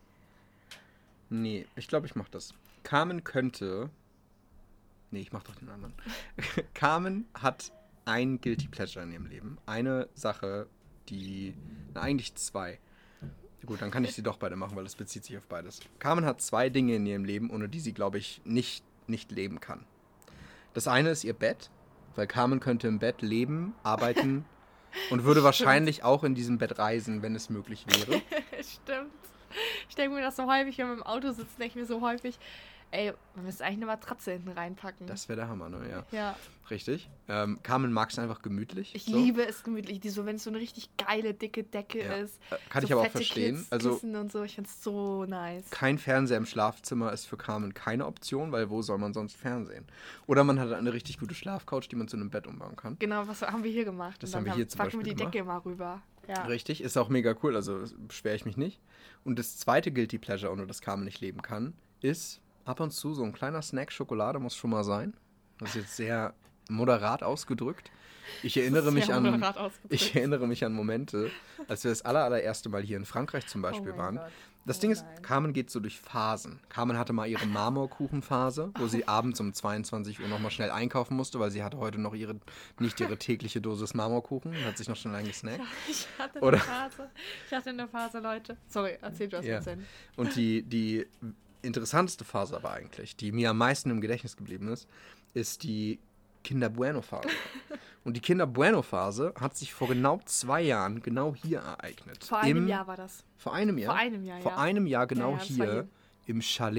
Nee, ich glaube, ich mach das. Carmen könnte. Nee, ich mach doch den anderen. Carmen hat ein Guilty Pleasure in ihrem Leben. Eine Sache, die. Na, eigentlich zwei. Gut, dann kann ich sie doch beide machen, weil es bezieht sich auf beides. Carmen hat zwei Dinge in ihrem Leben, ohne die sie, glaube ich, nicht, nicht leben kann. Das eine ist ihr Bett, weil Carmen könnte im Bett leben, arbeiten und würde wahrscheinlich auch in diesem Bett reisen, wenn es möglich wäre. Stimmt. Ich denke mir das so häufig, wenn wir im Auto sitzen, denke ich mir so häufig, ey, man müsste eigentlich eine Matratze hinten reinpacken. Das wäre der Hammer, ne? Ja. ja. Richtig. Ähm, Carmen mag es einfach gemütlich. Ich so. liebe es gemütlich, die so, wenn es so eine richtig geile, dicke Decke Ja. ist. Äh, Kann so ich aber auch fette verstehen. Kids, Also Kissen und so, ich finde es so nice. kein Fernseher im Schlafzimmer ist für Carmen keine Option, weil wo soll man sonst Fernsehen? Oder man hat eine richtig gute Schlafcouch, die man zu einem Bett umbauen kann. Genau, was haben wir hier gemacht? Das Und dann haben wir hier zum packen wir Beispiel die Decke mal rüber. Ja. Richtig, ist auch mega cool, also beschwere ich mich nicht. Und das zweite Guilty Pleasure, ohne das Carmen nicht leben kann, ist ab und zu so ein kleiner Snack Schokolade muss schon mal sein. Das ist jetzt sehr moderat ausgedrückt. Ich erinnere mich Sehr an moderat ausgedrückt. ich erinnere mich an Momente, als wir das aller, allererste Mal hier in Frankreich zum Beispiel Oh mein waren. Gott. Das Oh Ding ist, nein. Carmen geht so durch Phasen. Carmen hatte mal ihre Marmorkuchenphase, wo sie abends um zweiundzwanzig Uhr nochmal schnell einkaufen musste, weil sie hatte heute noch ihre, nicht ihre tägliche Dosis Marmorkuchen und hat sich noch schnell eingesnackt. Ich hatte Oder- eine Phase. Ich hatte eine Phase, Leute. Sorry, erzähl du hast Ja. ja. Und die, die interessanteste Phase aber eigentlich, die mir am meisten im Gedächtnis geblieben ist, ist die Kinder Bueno-Phase. Und die Kinder Bueno-Phase hat sich vor genau zwei Jahren genau hier ereignet. Vor einem Im, Jahr war das. Vor einem Jahr? Vor einem Jahr, Vor ja. einem Jahr genau Ja, ja, das war hier hier. im Chalet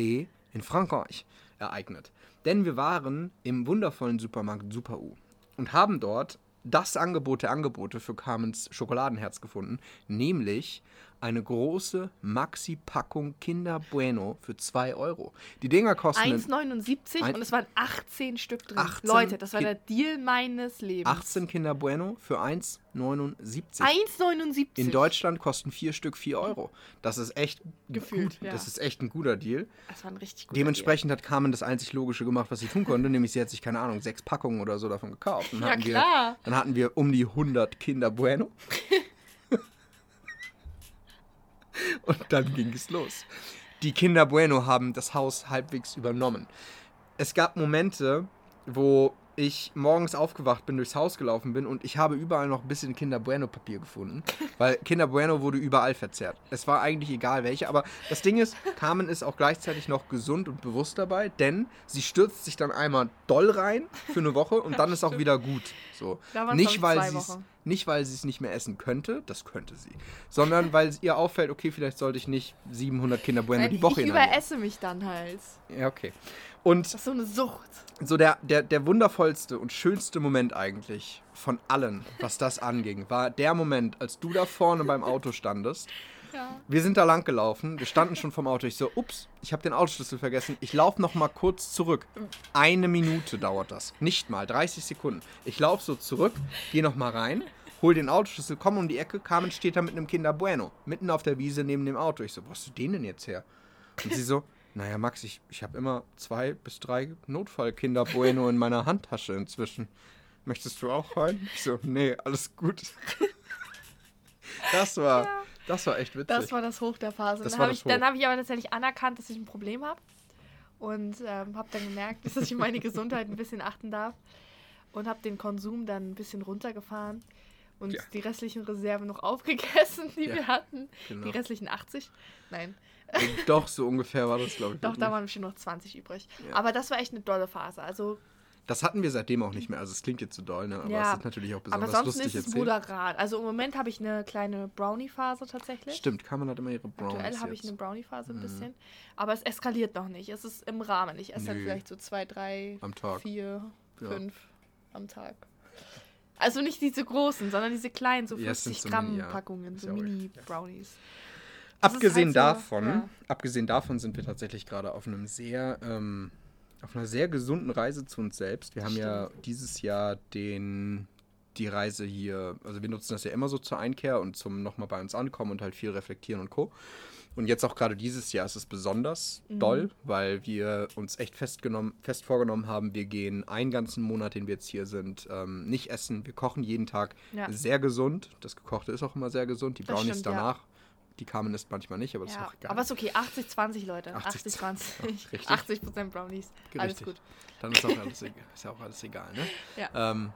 in Frankreich ereignet. Denn wir waren im wundervollen Supermarkt Super U und haben dort das Angebot der Angebote für Carmens Schokoladenherz gefunden, nämlich eine große Maxi-Packung Kinder Bueno für zwei Euro. Die Dinger kosten eins neunundsiebzig ein- und es waren achtzehn Stück drin. achtzehn Leute, das war Ki- der Deal meines Lebens. achtzehn Kinder Bueno für eins neunundsiebzig. eins neunundsiebzig. In Deutschland kosten vier Stück vier Euro. Das ist echt Gefühlt, gut. ja. Das ist echt ein guter Deal. Das war ein richtig guter Dementsprechend hat Carmen das einzig Logische gemacht, was sie tun konnte, nämlich sie hat sich, keine Ahnung, sechs Packungen oder so davon gekauft. Dann Deal. Ja, hatten wir, klar. dann hatten wir um die hundert Kinder Bueno. Und dann ging es los. Die Kinder Bueno haben das Haus halbwegs übernommen. Es gab Momente, wo ich morgens aufgewacht bin, durchs Haus gelaufen bin und ich habe überall noch ein bisschen Kinder Bueno Papier gefunden, weil Kinder Bueno wurde überall verzehrt. Es war eigentlich egal welche, aber das Ding ist, Carmen ist auch gleichzeitig noch gesund und bewusst dabei, denn sie stürzt sich dann einmal doll rein für eine Woche und dann ist auch wieder gut. So. Da waren's, Nicht, glaub ich, weil zwei sie es Wochen. nicht, weil sie es nicht mehr essen könnte, das könnte sie, sondern weil es ihr auffällt, okay, vielleicht sollte ich nicht siebenhundert Kinder Bueno Nein, die Woche ich inhalieren. überesse mich dann halt. Ja, okay. Und Das ist so eine Sucht. so der, der, der wundervollste und schönste Moment eigentlich von allen, was das anging, war der Moment, als du da vorne beim Auto standest. Ja. Wir sind da lang gelaufen, wir standen schon vom Auto. Ich so, ups, ich habe den Autoschlüssel vergessen. Ich laufe noch mal kurz zurück. Eine Minute dauert das. Nicht mal, dreißig Sekunden. Ich laufe so zurück, gehe noch mal rein, hol den Autoschlüssel, komm um die Ecke. Carmen steht da mit einem Kinder Bueno, mitten auf der Wiese neben dem Auto. Ich so, wo hast du den denn jetzt her? Und sie so, naja, Max, ich, ich habe immer zwei bis drei Notfall-Kinder Bueno in meiner Handtasche inzwischen. Möchtest du auch rein? Ich so, nee, alles gut. Das war, Ja. das war echt witzig. Das war das Hoch der Phase. Das Dann war habe das ich, dann Hoch. hab ich aber tatsächlich anerkannt, dass ich ein Problem habe. Und ähm, habe dann gemerkt, dass ich meine Gesundheit ein bisschen achten darf. Und habe den Konsum dann ein bisschen runtergefahren. Und Ja. die restlichen Reserven noch aufgegessen, die Ja, wir hatten. genau. Die restlichen achtzig. Nein. Doch, so ungefähr war das, glaube ich. Doch, wirklich. da waren bestimmt noch zwanzig übrig. Ja. Aber das war echt eine dolle Phase. Also, Das hatten wir seitdem auch nicht mehr. Also es klingt jetzt zu doll, ne? Aber Ja, es ist natürlich auch aber besonders sonst lustig ist es erzählt. moderat. Also im Moment habe ich eine kleine Brownie-Phase tatsächlich. Stimmt, Carmen hat immer ihre Brownies Aktuell habe ich jetzt. eine Brownie-Phase ein Mhm. bisschen. Aber es eskaliert noch nicht. Es ist im Rahmen. Ich esse halt Nö. vielleicht so zwei, drei, Am Tag. vier, Ja. fünf am Tag. Also nicht diese großen, sondern diese kleinen, so Ja, es sind fünfzig so Gramm Mini, ja. Packungen, Ist so ja auch- ja. Mini-Brownies. Das ist Abgesehen halt so, davon, ja. abgesehen davon sind wir tatsächlich gerade auf einem sehr, ähm, auf einer sehr gesunden Reise zu uns selbst. Wir haben ja dieses Jahr den, die Reise hier, also wir nutzen das ja immer so zur Einkehr und zum nochmal bei uns ankommen und halt viel reflektieren und Co. Und jetzt auch gerade dieses Jahr ist es besonders Mhm. doll, weil wir uns echt festgenommen, fest vorgenommen haben, wir gehen einen ganzen Monat, den wir jetzt hier sind, ähm, nicht essen. Wir kochen jeden Tag Ja. sehr gesund. Das Gekochte ist auch immer sehr gesund. Die Das Brownies stimmt, ja. danach, die Carmen isst manchmal nicht, aber das ist Ja, auch egal. aber ist okay, achtzig zwanzig Leute. achtzig, achtzig zwanzig. richtig. achtzig Prozent Brownies. Alles Richtig. gut. Dann ist auch alles egal. Ist ja auch alles egal, ne? Ja. Ähm,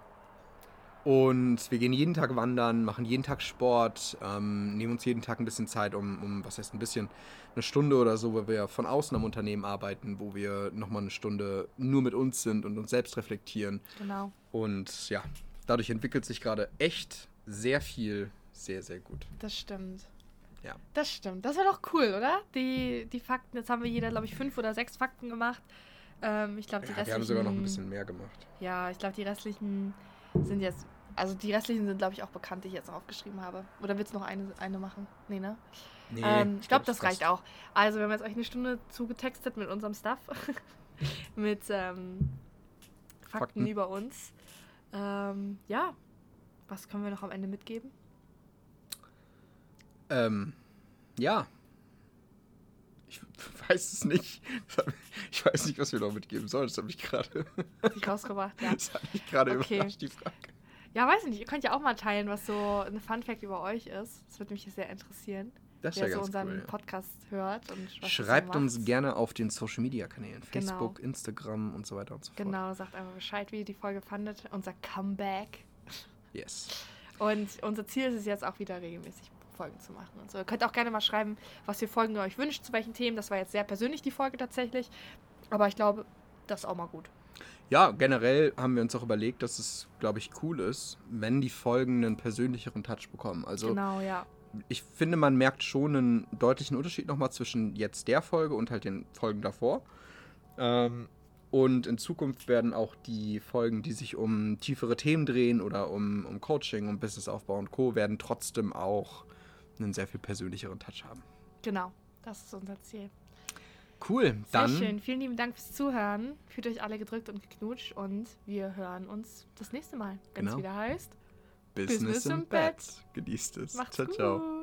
und wir gehen jeden Tag wandern, machen jeden Tag Sport, ähm, nehmen uns jeden Tag ein bisschen Zeit, um, um, was heißt ein bisschen, eine Stunde oder so, wo wir von außen am Unternehmen arbeiten, wo wir nochmal eine Stunde nur mit uns sind und uns selbst reflektieren. Genau. Und ja, dadurch entwickelt sich gerade echt sehr viel, sehr, sehr gut. Das stimmt. Ja. Das stimmt. Das war doch cool, oder? Die, die Fakten, jetzt haben wir jeder, glaube ich, fünf oder sechs Fakten gemacht. Ähm, ich glaube, die Ja, restlichen... wir haben sogar noch ein bisschen mehr gemacht. Ja, ich glaube, die restlichen sind jetzt... Also die restlichen sind, glaube ich, auch bekannt, die ich jetzt aufgeschrieben habe. Oder willst du noch eine, eine machen? Nee, ne? Nee, ähm, ich glaube, glaub, das reicht auch. Also, wir haben jetzt euch eine Stunde zugetextet mit unserem Stuff. mit ähm, Fakten, Fakten. über uns. Ähm, ja. Was können wir noch am Ende mitgeben? Ähm, ja. Ich weiß es nicht. Ich weiß nicht, was wir noch mitgeben sollen. Das habe ich gerade. Hab ich rausgebracht, ja. Das hat mich gerade Okay. überrascht, die Frage. Ja, weiß nicht. Ihr könnt ja auch mal teilen, was so ein Fun-Fact über euch ist. Das würde mich sehr interessieren. Das ist wer ja so ganz unseren cool. Ja. Podcast hört. Und was ihr Schreibt so uns macht. gerne auf den Social-Media-Kanälen. Genau. Facebook, Instagram und so weiter und so fort. Genau, sagt einfach Bescheid, wie ihr die Folge fandet. Unser Comeback. Yes. Und unser Ziel ist es jetzt auch wieder regelmäßig Folgen zu machen und so. Ihr könnt auch gerne mal schreiben, was ihr Folgen euch wünscht, zu welchen Themen. Das war jetzt sehr persönlich, die Folge tatsächlich. Aber ich glaube, das ist auch mal gut. Ja, generell haben wir uns auch überlegt, dass es, glaube ich, cool ist, wenn die Folgen einen persönlicheren Touch bekommen. Also Genau, ja. ich finde, man merkt schon einen deutlichen Unterschied nochmal zwischen jetzt der Folge und halt den Folgen davor. Ähm, und in Zukunft werden auch die Folgen, die sich um tiefere Themen drehen oder um, um Coaching, um Businessaufbau und Co., werden trotzdem auch einen sehr viel persönlicheren Touch haben. Genau, das ist unser Ziel. Cool, dann... Sehr schön, vielen lieben Dank fürs Zuhören. Fühlt euch alle gedrückt und geknutscht und wir hören uns das nächste Mal, wenn es Genau. wieder heißt Business, Business im Bett. Bett. Genießt es. Macht's ciao, gut. ciao.